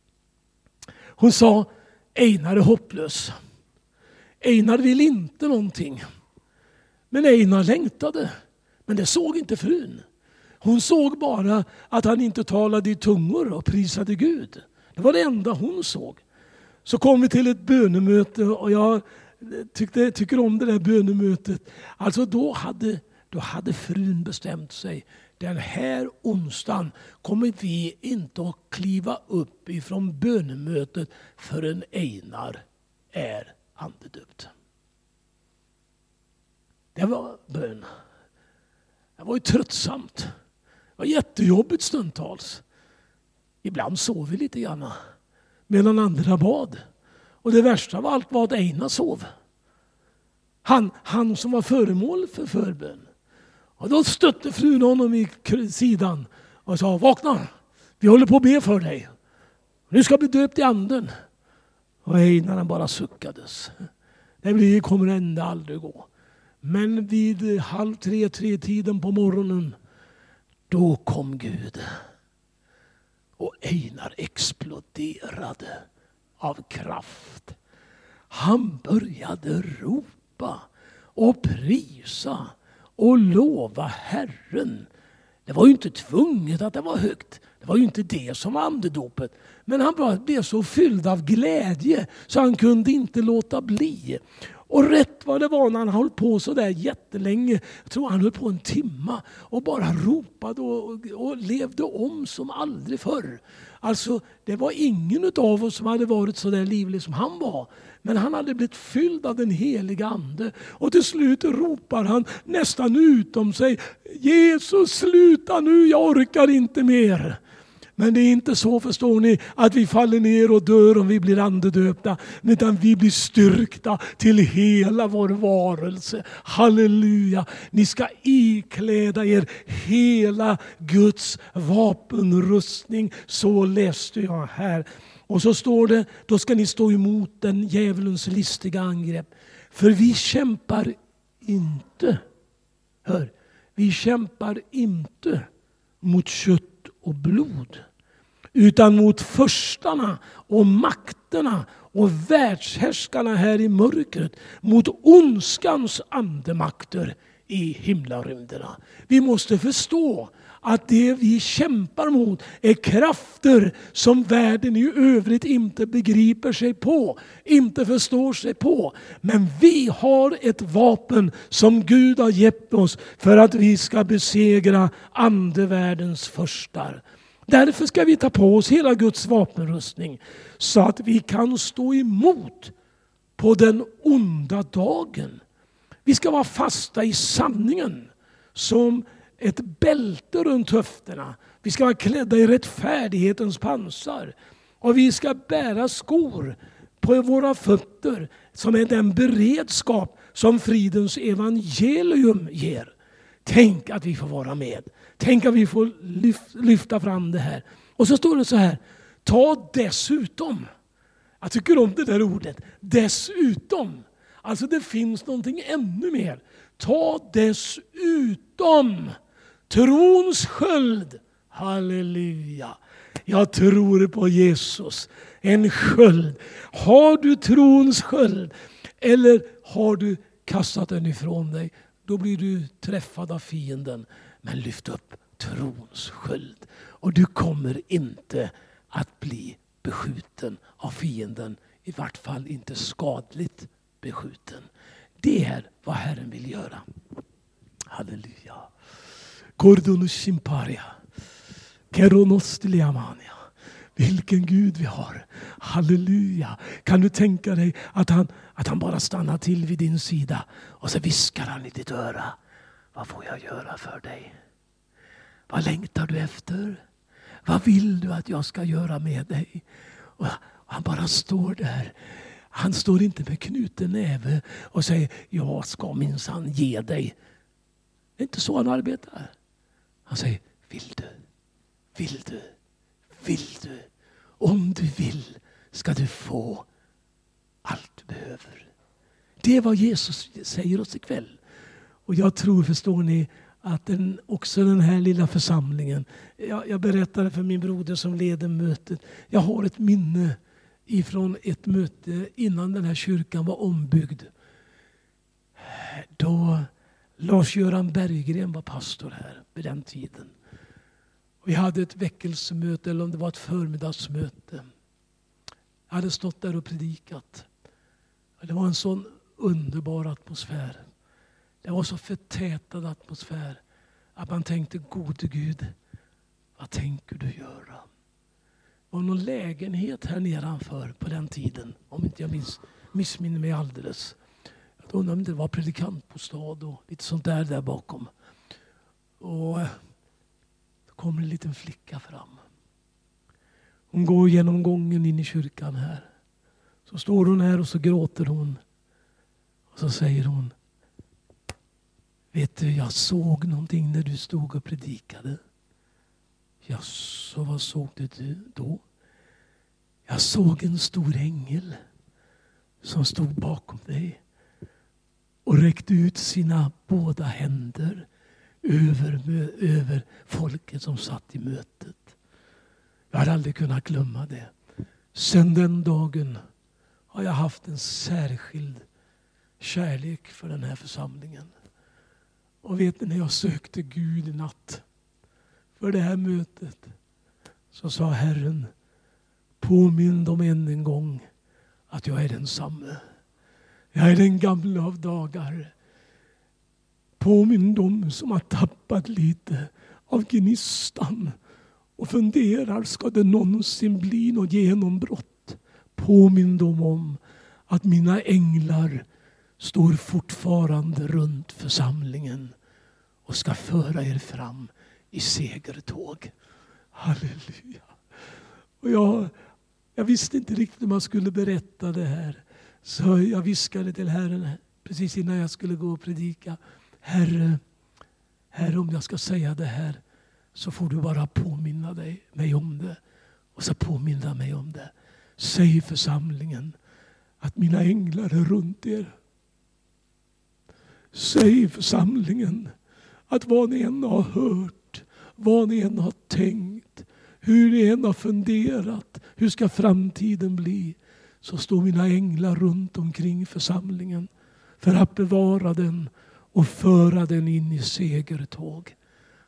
[SPEAKER 2] Hon sa, Einar är hopplös. Einar vill inte någonting. Men Einar längtade. Men det såg inte frun. Hon såg bara att han inte talade i tungor och prisade Gud. Det var det enda hon såg. Så kom vi till ett bönemöte och jag tyckte, tycker om det där bönemötet. Alltså då hade, då hade frun bestämt sig. Den här onsdagen kommer vi inte att kliva upp ifrån bönemötet förrän Einar är andedöpt. Det var bön. Det var ju tröttsamt. Det var jättejobbigt stundtals. Ibland sov vi lite grann medan andra bad. Och det värsta av allt var att Einar sov. Han, han som var föremål för förbön. Och då stötte frun honom i sidan och sa, vakna, vi håller på att be för dig. Nu ska bli döpt i anden. Och Einar han bara suckades. Det blir, kommer ändå aldrig gå. Men vid halv tre, tre tiden på morgonen, då kom Gud. Och Einar exploderade av kraft. Han började ropa och prisa och lova Herren. Det var ju inte tvunget att det var högt. Det var ju inte det som var andedopet. Men han blev så fylld av glädje så han kunde inte låta bli. Och rätt vad det var när han höll på så där jättelänge. Jag tror han höll på en timma och bara ropade och, och, och levde om som aldrig förr. Alltså det var ingen av oss som hade varit så där livlig som han var. Men han hade blivit fylld av den heliga ande. Och till slut ropar han nästan utom sig. Jesus, sluta nu, jag orkar inte mer. Men det är inte så, förstår ni, att vi faller ner och dör om vi blir andedöpta. Utan vi blir styrkta till hela vår varelse. Halleluja! Ni ska ikläda er hela Guds vapenrustning. Så läste jag här. Och så står det, då ska ni stå emot den djävulens listiga angrepp. För vi kämpar inte, hör, vi kämpar inte mot kött och blod, utan mot förstarna och makterna och världshärskarna här i mörkret, mot ondskans andemakter i himlarymderna. Vi måste förstå att det vi kämpar mot är krafter som världen i övrigt inte begriper sig på, inte förstår sig på. Men vi har ett vapen som Gud har gett oss för att vi ska besegra andevärldens förstar. Därför ska vi ta på oss hela Guds vapenrustning så att vi kan stå emot på den onda dagen. Vi ska vara fasta i sanningen som ett bälte runt höfterna. Vi ska vara klädda i rättfärdighetens pansar. Och vi ska bära skor på våra fötter som är den beredskap som fridens evangelium ger. Tänk att vi får vara med. Tänk att vi får lyfta fram det här. Och så står det så här. Ta dessutom. Jag tycker om det där ordet. Dessutom. Alltså det finns någonting ännu mer. Ta dessutom trons sköld. Halleluja. Jag tror på Jesus. En sköld. Har du trons sköld eller har du kastat den ifrån dig, då blir du träffad av fienden. Men lyft upp trons sköld. Och du kommer inte att bli beskjuten av fienden. I vart fall inte skadligt beskjuten. Det är vad Herren vill göra. Halleluja. Kordonus simparia. Keronostiliamania. Vilken Gud vi har. Halleluja. Kan du tänka dig att han, att han bara stannar till vid din sida och så viskar han i ditt öra. Vad får jag göra för dig? Vad längtar du efter? Vad vill du att jag ska göra med dig? Och han bara står där. Han står inte med knuten näve och säger jag ska minsann ge dig. Det är inte så han arbetar. Han säger vill du? Vill du? Vill du? Om du vill ska du få allt du behöver. Det är vad Jesus säger oss ikväll. Och jag tror, förstår ni, att den, också den här lilla församlingen. Jag, jag berättade för min broder som leder mötet. Jag har ett minne ifrån ett möte innan den här kyrkan var ombyggd. Då Lars-Göran Berggren var pastor här vid den tiden. Vi hade ett väckelsemöte, eller om det var ett förmiddagsmöte. Jag hade stått där och predikat. Det var en sån underbar atmosfär. Det var så förtätad atmosfär att man tänkte, gode Gud, vad tänker du göra? Det var någon lägenhet här nedanför på den tiden, om inte jag miss, missminner mig alldeles. Jag undrar om det var predikantbostad och lite sånt där där bakom. Och då kommer en liten flicka fram. Hon går genom gången in i kyrkan här. Så står hon här och så gråter hon. Och så säger hon, vet du, jag såg någonting när du stod och predikade. Ja, så vad såg du då? Jag såg en stor ängel som stod bakom dig och räckte ut sina båda händer över, över folket som satt i mötet. Jag hade aldrig kunnat glömma det. Sedan den dagen har jag haft en särskild kärlek för den här församlingen. Och vet ni, när jag sökte Gud i natt för det här mötet, så sa Herren, påminn dem än en gång att jag är densamme. Jag är den gamla av dagar. Påminn dem som har tappat lite av gnistan och funderar, ska det någonsin bli något genombrott? Påminn dem om att mina änglar står fortfarande runt församlingen och ska föra er fram i segertåg. Halleluja. Och jag, jag visste inte riktigt hur man skulle berätta det här. Så jag viskade till Herren precis innan jag skulle gå och predika. Herre, Herre, om jag ska säga det här så får du bara påminna dig, mig om det. Och så påminna mig om det. Säg församlingen att mina änglar är runt er. Säg församlingen att vad ni än har hört, vad ni än har tänkt, hur ni än har funderat, hur ska framtiden bli, så står mina änglar runt omkring församlingen för att bevara den och föra den in i segertåg.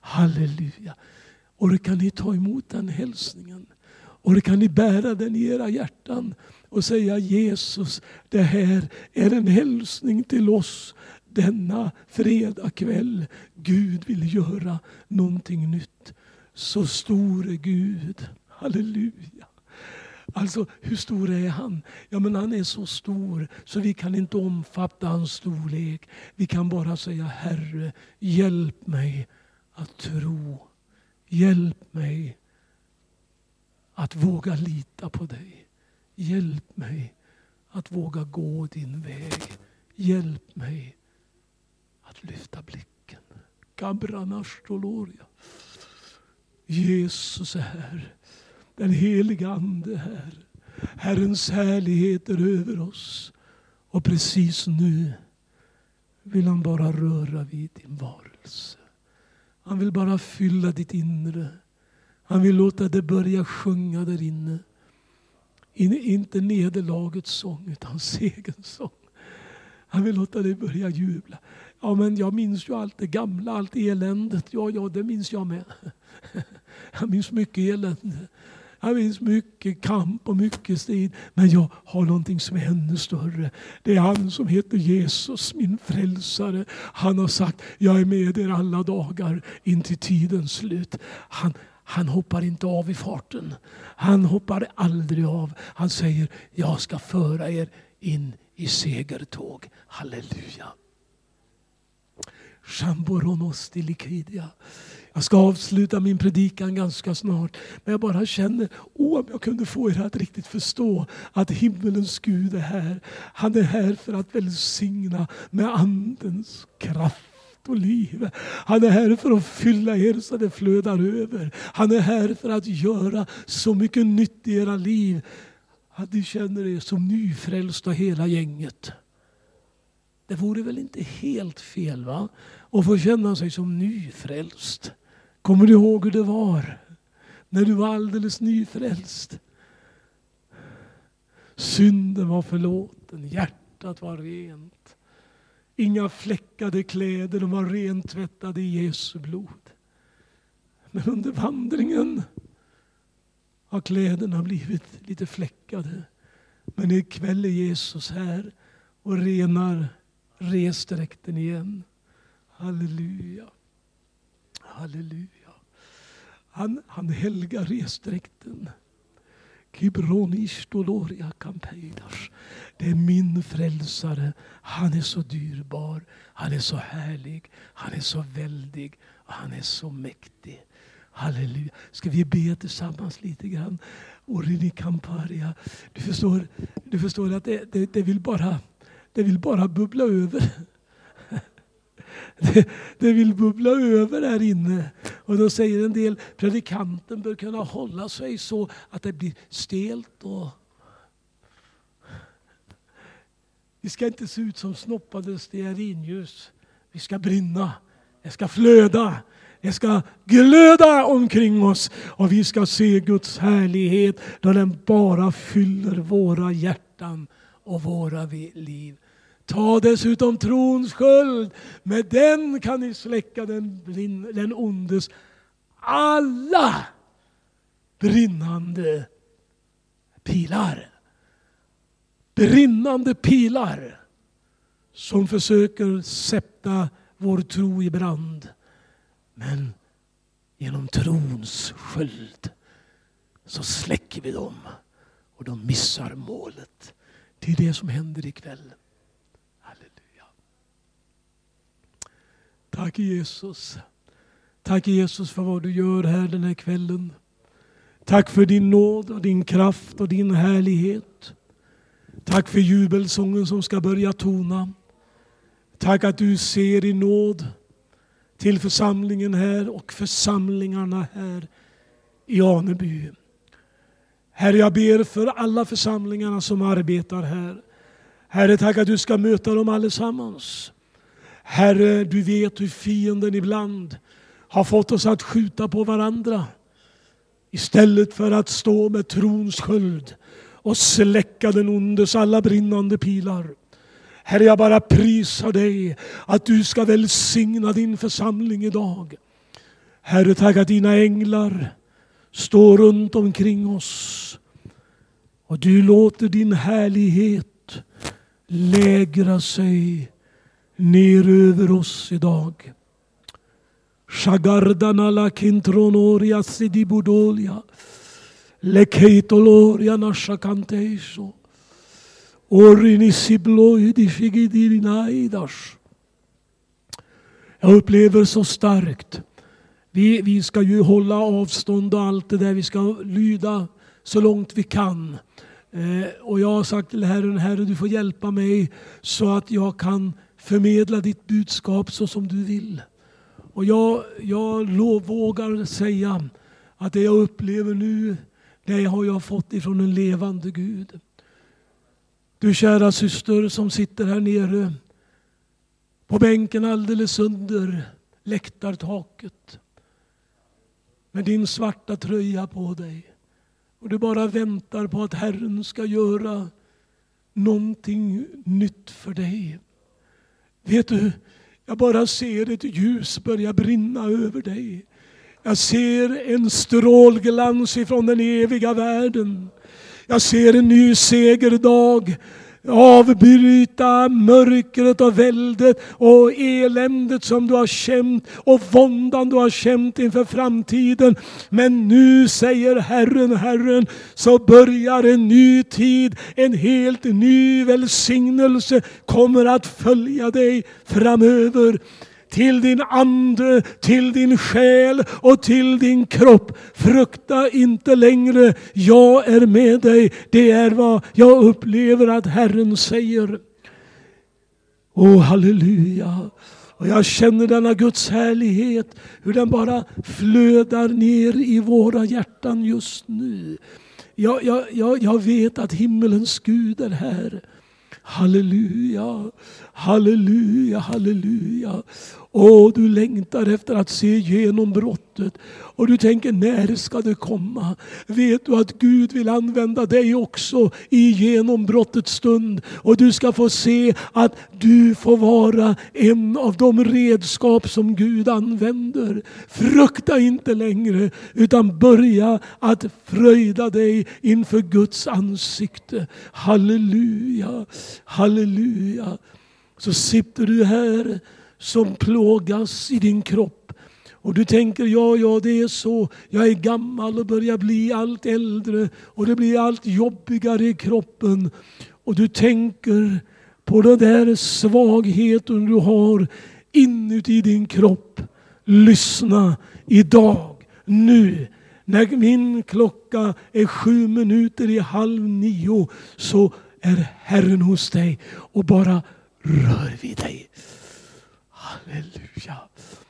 [SPEAKER 2] Halleluja. Orkar ni ta emot den hälsningen? Orkar ni bära den i era hjärtan och säga: Jesus, det här är en hälsning till oss denna fredag kväll. Gud vill göra någonting nytt. Så stor är Gud. Halleluja. Alltså, hur stor är han? Ja, men han är så stor så vi kan inte omfatta hans storlek. Vi kan bara säga: Herre, hjälp mig att tro. Hjälp mig att våga lita på dig. Hjälp mig att våga gå din väg. Hjälp mig att lyfta blicken. Kabranastoloria. Jesus är här. Den heliga ande är här. Herrens härlighet är över oss. Och precis nu vill han bara röra vid din varelse. Han vill bara fylla ditt inre. Han vill låta det börja sjunga där inne. In, inte nederlagets sång utan segens sång. Han vill låta dig börja jubla. Ja, men jag minns ju allt det gamla, allt eländet. Ja, ja, det minns jag med. Jag minns mycket elände. Jag minns mycket kamp och mycket strid. Men jag har någonting som är ännu större. Det är han som heter Jesus, min frälsare. Han har sagt: jag är med er alla dagar in till tidens slut. Han, han hoppar inte av i farten. Han hoppar aldrig av. Han säger: jag ska föra er in i segertåg. Halleluja. Jag ska avsluta min predikan ganska snart. Men jag bara känner, åh, om jag kunde få er att riktigt förstå att himmelens Gud är här. Han är här för att välsigna med andens kraft och liv. Han är här för att fylla er så det flödar över. Han är här för att göra så mycket nytt i era liv att ni känner er som nyfrälsta hela gänget. Det vore väl inte helt fel, va? Att få känna sig som nyfrälst. Kommer du ihåg hur det var när du var alldeles nyfrälst? Synden var förlåten, hjärtat var rent. Inga fläckade kläder, de var rent tvättade i Jesu blod. Men under vandringen har kläderna blivit lite fläckade. Men ikväll är Jesus här och renar resdräkten igen. Halleluja. Halleluja. Han, han helgar resdräkten. Kibronish-doloria kampeidas. Det är min frälsare. Han är så dyrbar. Han är så härlig. Han är så väldig. Och han är så mäktig. Halleluja. Ska vi be tillsammans lite grann? Orini kamparia. Du förstår, du förstår att det, det, det vill bara det vill bara bubbla över. Det, det vill bubbla över här inne. Och då säger en del, predikanten bör kunna hålla sig så att det blir stelt. Och vi ska inte se ut som snoppade stearinljus. Vi ska brinna. Det ska flöda. Det ska glöda omkring oss. Och vi ska se Guds härlighet då den bara fyller våra hjärtan och våra liv. Ta dessutom trons sköld. Med den kan ni släcka den, den ondes alla brinnande pilar. Brinnande pilar som försöker sätta vår tro i brand. Men genom trons sköld så släcker vi dem och de missar målet. Det är det som händer ikväll. Halleluja. Tack Jesus. Tack Jesus för vad du gör här den här kvällen. Tack för din nåd och din kraft och din härlighet. Tack för jubelsången som ska börja tona. Tack att du ser i nåd till församlingen här och församlingarna här i Aneby. Herre, jag ber för alla församlingarna som arbetar här. Herre, tack att du ska möta dem allesammans. Herre, du vet hur fienden ibland har fått oss att skjuta på varandra. Istället för att stå med trons sköld och släcka den ondes alla brinnande pilar. Herre, jag bara prisar dig att du ska välsigna din församling idag. Herre, tack att dina änglar står runt omkring oss. Och du låter din härlighet lägra sig ner över oss idag. Shagardana la kintronoria sidibudolia. Lekeitoloria nashakanteisho. Orinisibloidi shigidirinaidas. Jag upplever så starkt. Vi, vi ska ju hålla avstånd och allt det där. Vi ska lyda så långt vi kan. Eh, och jag har sagt till Herren, Herre, du får hjälpa mig så att jag kan förmedla ditt budskap så som du vill. Och jag, jag lov, vågar säga att det jag upplever nu, det har jag fått ifrån en levande Gud. Du kära syster som sitter här nere på bänken alldeles under läktartaket med din svarta tröja på dig. Och du bara väntar på att Herren ska göra någonting nytt för dig. Vet du, jag bara ser ett ljus börja brinna över dig. Jag ser en strålglans ifrån den eviga världen. Jag ser en ny segerdag avbryta mörkret och väldet och eländet som du har känt och våndan du har känt inför framtiden. Men nu säger Herren, Herren, så börjar en ny tid, en helt ny välsignelse kommer att följa dig framöver. Till din ande, till din själ och till din kropp. Frukta inte längre, jag är med dig. Det är vad jag upplever att Herren säger. Åh, halleluja. Och jag känner denna Guds härlighet, hur den bara flödar ner i våra hjärtan just nu. Jag, jag, jag, jag vet att himmelens Gud är här. Halleluja, halleluja, halleluja. Och du längtar efter att se genombrottet. Och du tänker, när ska det komma? Vet du att Gud vill använda dig också i genombrottets stund. Och du ska få se att du får vara en av de redskap som Gud använder. Frukta inte längre, utan börja att fröjda dig inför Guds ansikte. Halleluja, halleluja. Så sitter du här som plågas i din kropp. Och du tänker, ja, ja, det är så. Jag är gammal och börjar bli allt äldre. Och det blir allt jobbigare i kroppen. Och du tänker på den där svagheten du har inuti din kropp. Lyssna idag, nu. När min klocka är sju minuter i halv nio så är Herren hos dig och bara rör vid dig. Halleluja.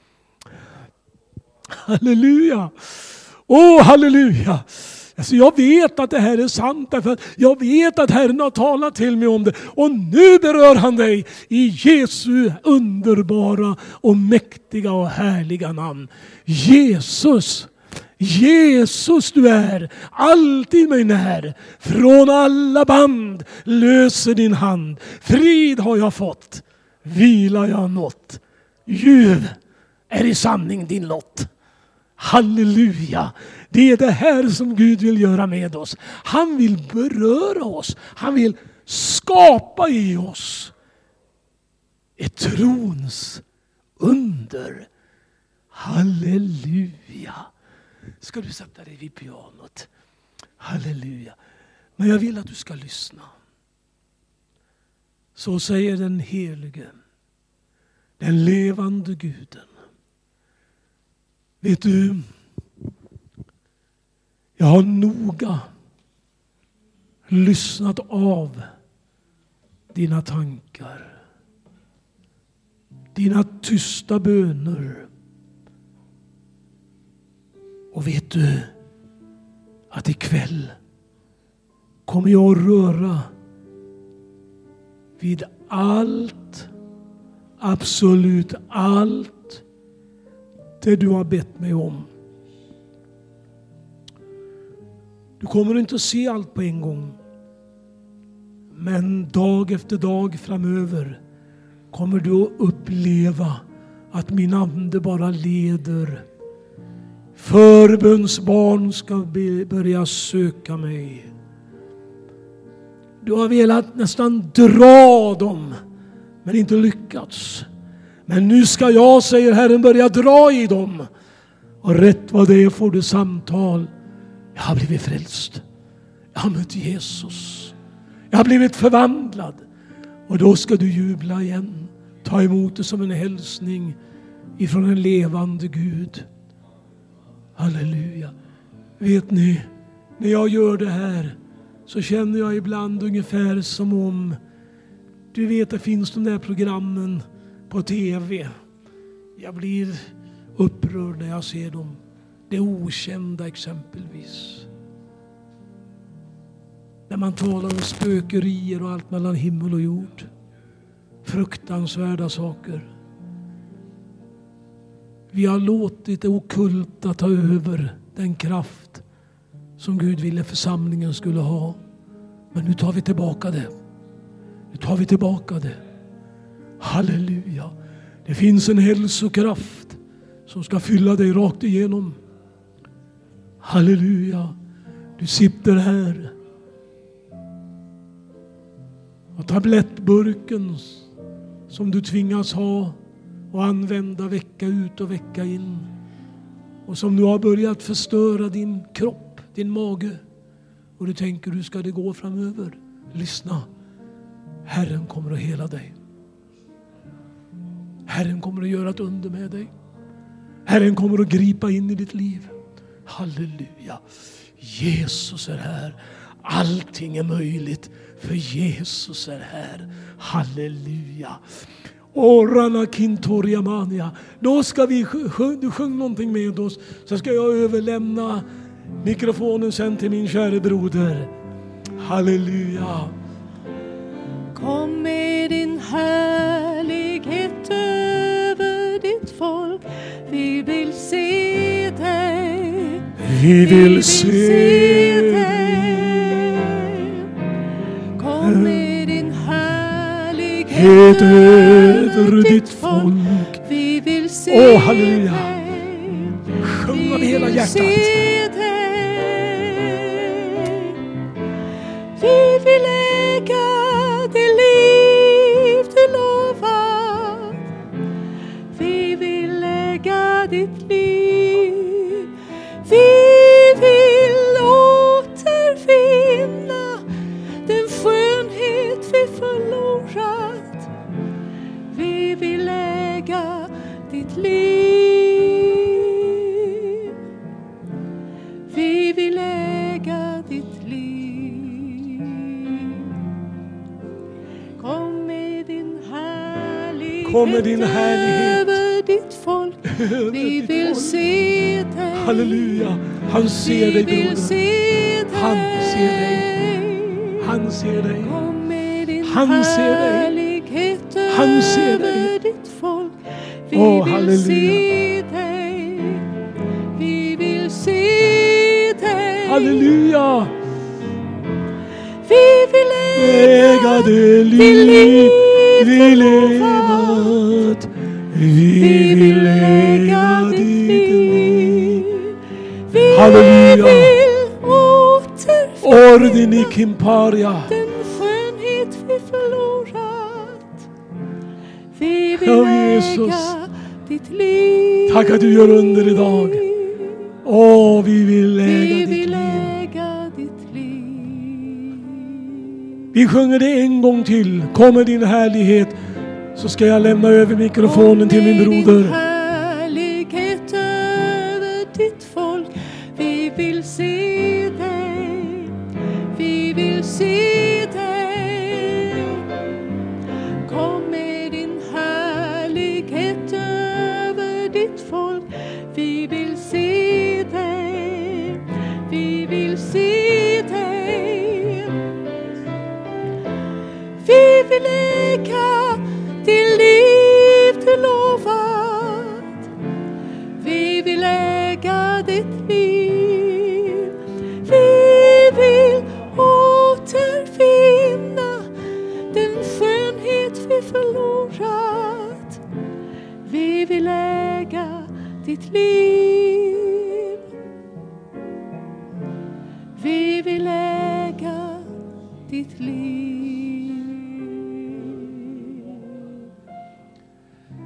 [SPEAKER 2] Halleluja. Åh, halleluja. Alltså jag vet att det här är sant, därför att jag vet att Herren har talat till mig om det. Och nu berör han dig i Jesu underbara och mäktiga och härliga namn. Jesus. Jesus du är, alltid mig när. Från alla band löser din hand. Frid har jag fått, vila jag nått. Ljuv är i sanning din lott. Halleluja. Det är det här som Gud vill göra med oss. Han vill beröra oss. Han vill skapa i oss ett trons under. Halleluja. Ska du sätta dig vid pianot? Halleluja. Men jag vill att du ska lyssna. Så säger den helige, den levande Guden. Vet du, jag har noga lyssnat av dina tankar. Dina tysta böner. Och vet du att ikväll kommer jag att röra vid allt, absolut allt det du har bett mig om. Du kommer inte att se allt på en gång. Men dag efter dag framöver kommer du att uppleva att min ande bara leder Förbönsbarn ska börja söka mig. Du har velat nästan dra dem, men inte lyckats. Men nu ska jag, säger Herren, börja dra i dem. Och rätt vad det är får du samtal. Jag har blivit frälst. Jag har mött Jesus. Jag har blivit förvandlad. Och då ska du jubla igen. Ta emot det som en hälsning ifrån en levande Gud. Halleluja. Vet ni, när jag gör det här så känner jag ibland ungefär som om, du vet, det finns de där programmen på tv. Jag blir upprörd när jag ser dem. Det okända exempelvis. När man talar om spökerier och allt mellan himmel och jord. Fruktansvärda saker. Vi har låtit det ockulta ta över den kraft som Gud ville församlingen skulle ha. Men nu tar vi tillbaka det. Nu tar vi tillbaka det. Halleluja. Det finns en hälsokraft som ska fylla dig rakt igenom. Halleluja. Du sitter här. Och tablettburken som du tvingas ha och använda vecka ut och vecka in. Och som nu har börjat förstöra din kropp, din mage. Och du tänker, hur ska det gå framöver? Lyssna. Herren kommer att hela dig. Herren kommer att göra ett under med dig. Herren kommer att gripa in i ditt liv. Halleluja. Jesus är här. Allting är möjligt, för Jesus är här. Halleluja. Orana kintoria mania. Då ska vi sjung, du sjung någonting med oss. Så ska jag överlämna mikrofonen sen till min kära broder. Halleluja.
[SPEAKER 1] Kom med din härlighet över ditt folk. Vi vill se dig.
[SPEAKER 2] Vi vill se
[SPEAKER 1] dig. Kom med din härlighet
[SPEAKER 2] het över ditt folk.
[SPEAKER 1] Vi vill se
[SPEAKER 2] Åh, halleluja.
[SPEAKER 1] dig.
[SPEAKER 2] Sjung av hela hjärtat.
[SPEAKER 1] Vi vill äga det liv du lovat. Vi vill äga ditt liv. Vi vill återfinna den skönhet vi förlorat. Vi vill äga ditt liv. Vi vill äga ditt liv. Kom med din härlighet,
[SPEAKER 2] Kom med din härlighet
[SPEAKER 1] över ditt folk. Vi vill
[SPEAKER 2] folk.
[SPEAKER 1] se dig.
[SPEAKER 2] Halleluja. Han ser dig,
[SPEAKER 1] Vi vill
[SPEAKER 2] broder.
[SPEAKER 1] se dig.
[SPEAKER 2] Han ser dig. Han ser dig.
[SPEAKER 1] Kom med din
[SPEAKER 2] Han ser dig.
[SPEAKER 1] härlighet
[SPEAKER 2] Han ser dig.
[SPEAKER 1] över ditt folk. Vi
[SPEAKER 2] Åh,
[SPEAKER 1] vill
[SPEAKER 2] halleluja.
[SPEAKER 1] se dig. Vi vill se dig.
[SPEAKER 2] Halleluja.
[SPEAKER 1] Vi vill
[SPEAKER 2] Äga det liv vi levat. Vi vill äga ditt liv.
[SPEAKER 1] Vi
[SPEAKER 2] Halleluja.
[SPEAKER 1] vill återfinna
[SPEAKER 2] Ordini kimparia.
[SPEAKER 1] den skönhet vi förlorat. Vi vill
[SPEAKER 2] Ja, Jesus.
[SPEAKER 1] äga ditt liv.
[SPEAKER 2] Tack att du gör under idag. Åh, vi vill äga
[SPEAKER 1] Vi
[SPEAKER 2] ditt
[SPEAKER 1] vill
[SPEAKER 2] liv.
[SPEAKER 1] äga ditt liv.
[SPEAKER 2] Vi sjunger det en gång till. Kom med din härlighet. Så ska jag lämna över mikrofonen till min
[SPEAKER 1] Kom med din
[SPEAKER 2] broder.
[SPEAKER 1] härlighet över ditt folk. Vi vill se dig. Vi vill se dig. Kom med din härlighet över ditt folk. Vi vill se dig. Vi vill se dig. Vi vill äga det liv du lovat. Vi vill äga ditt liv. Vi vill återfinna den skönhet vi förlorat. Vi vill äga ditt liv. Vi vill äga ditt liv.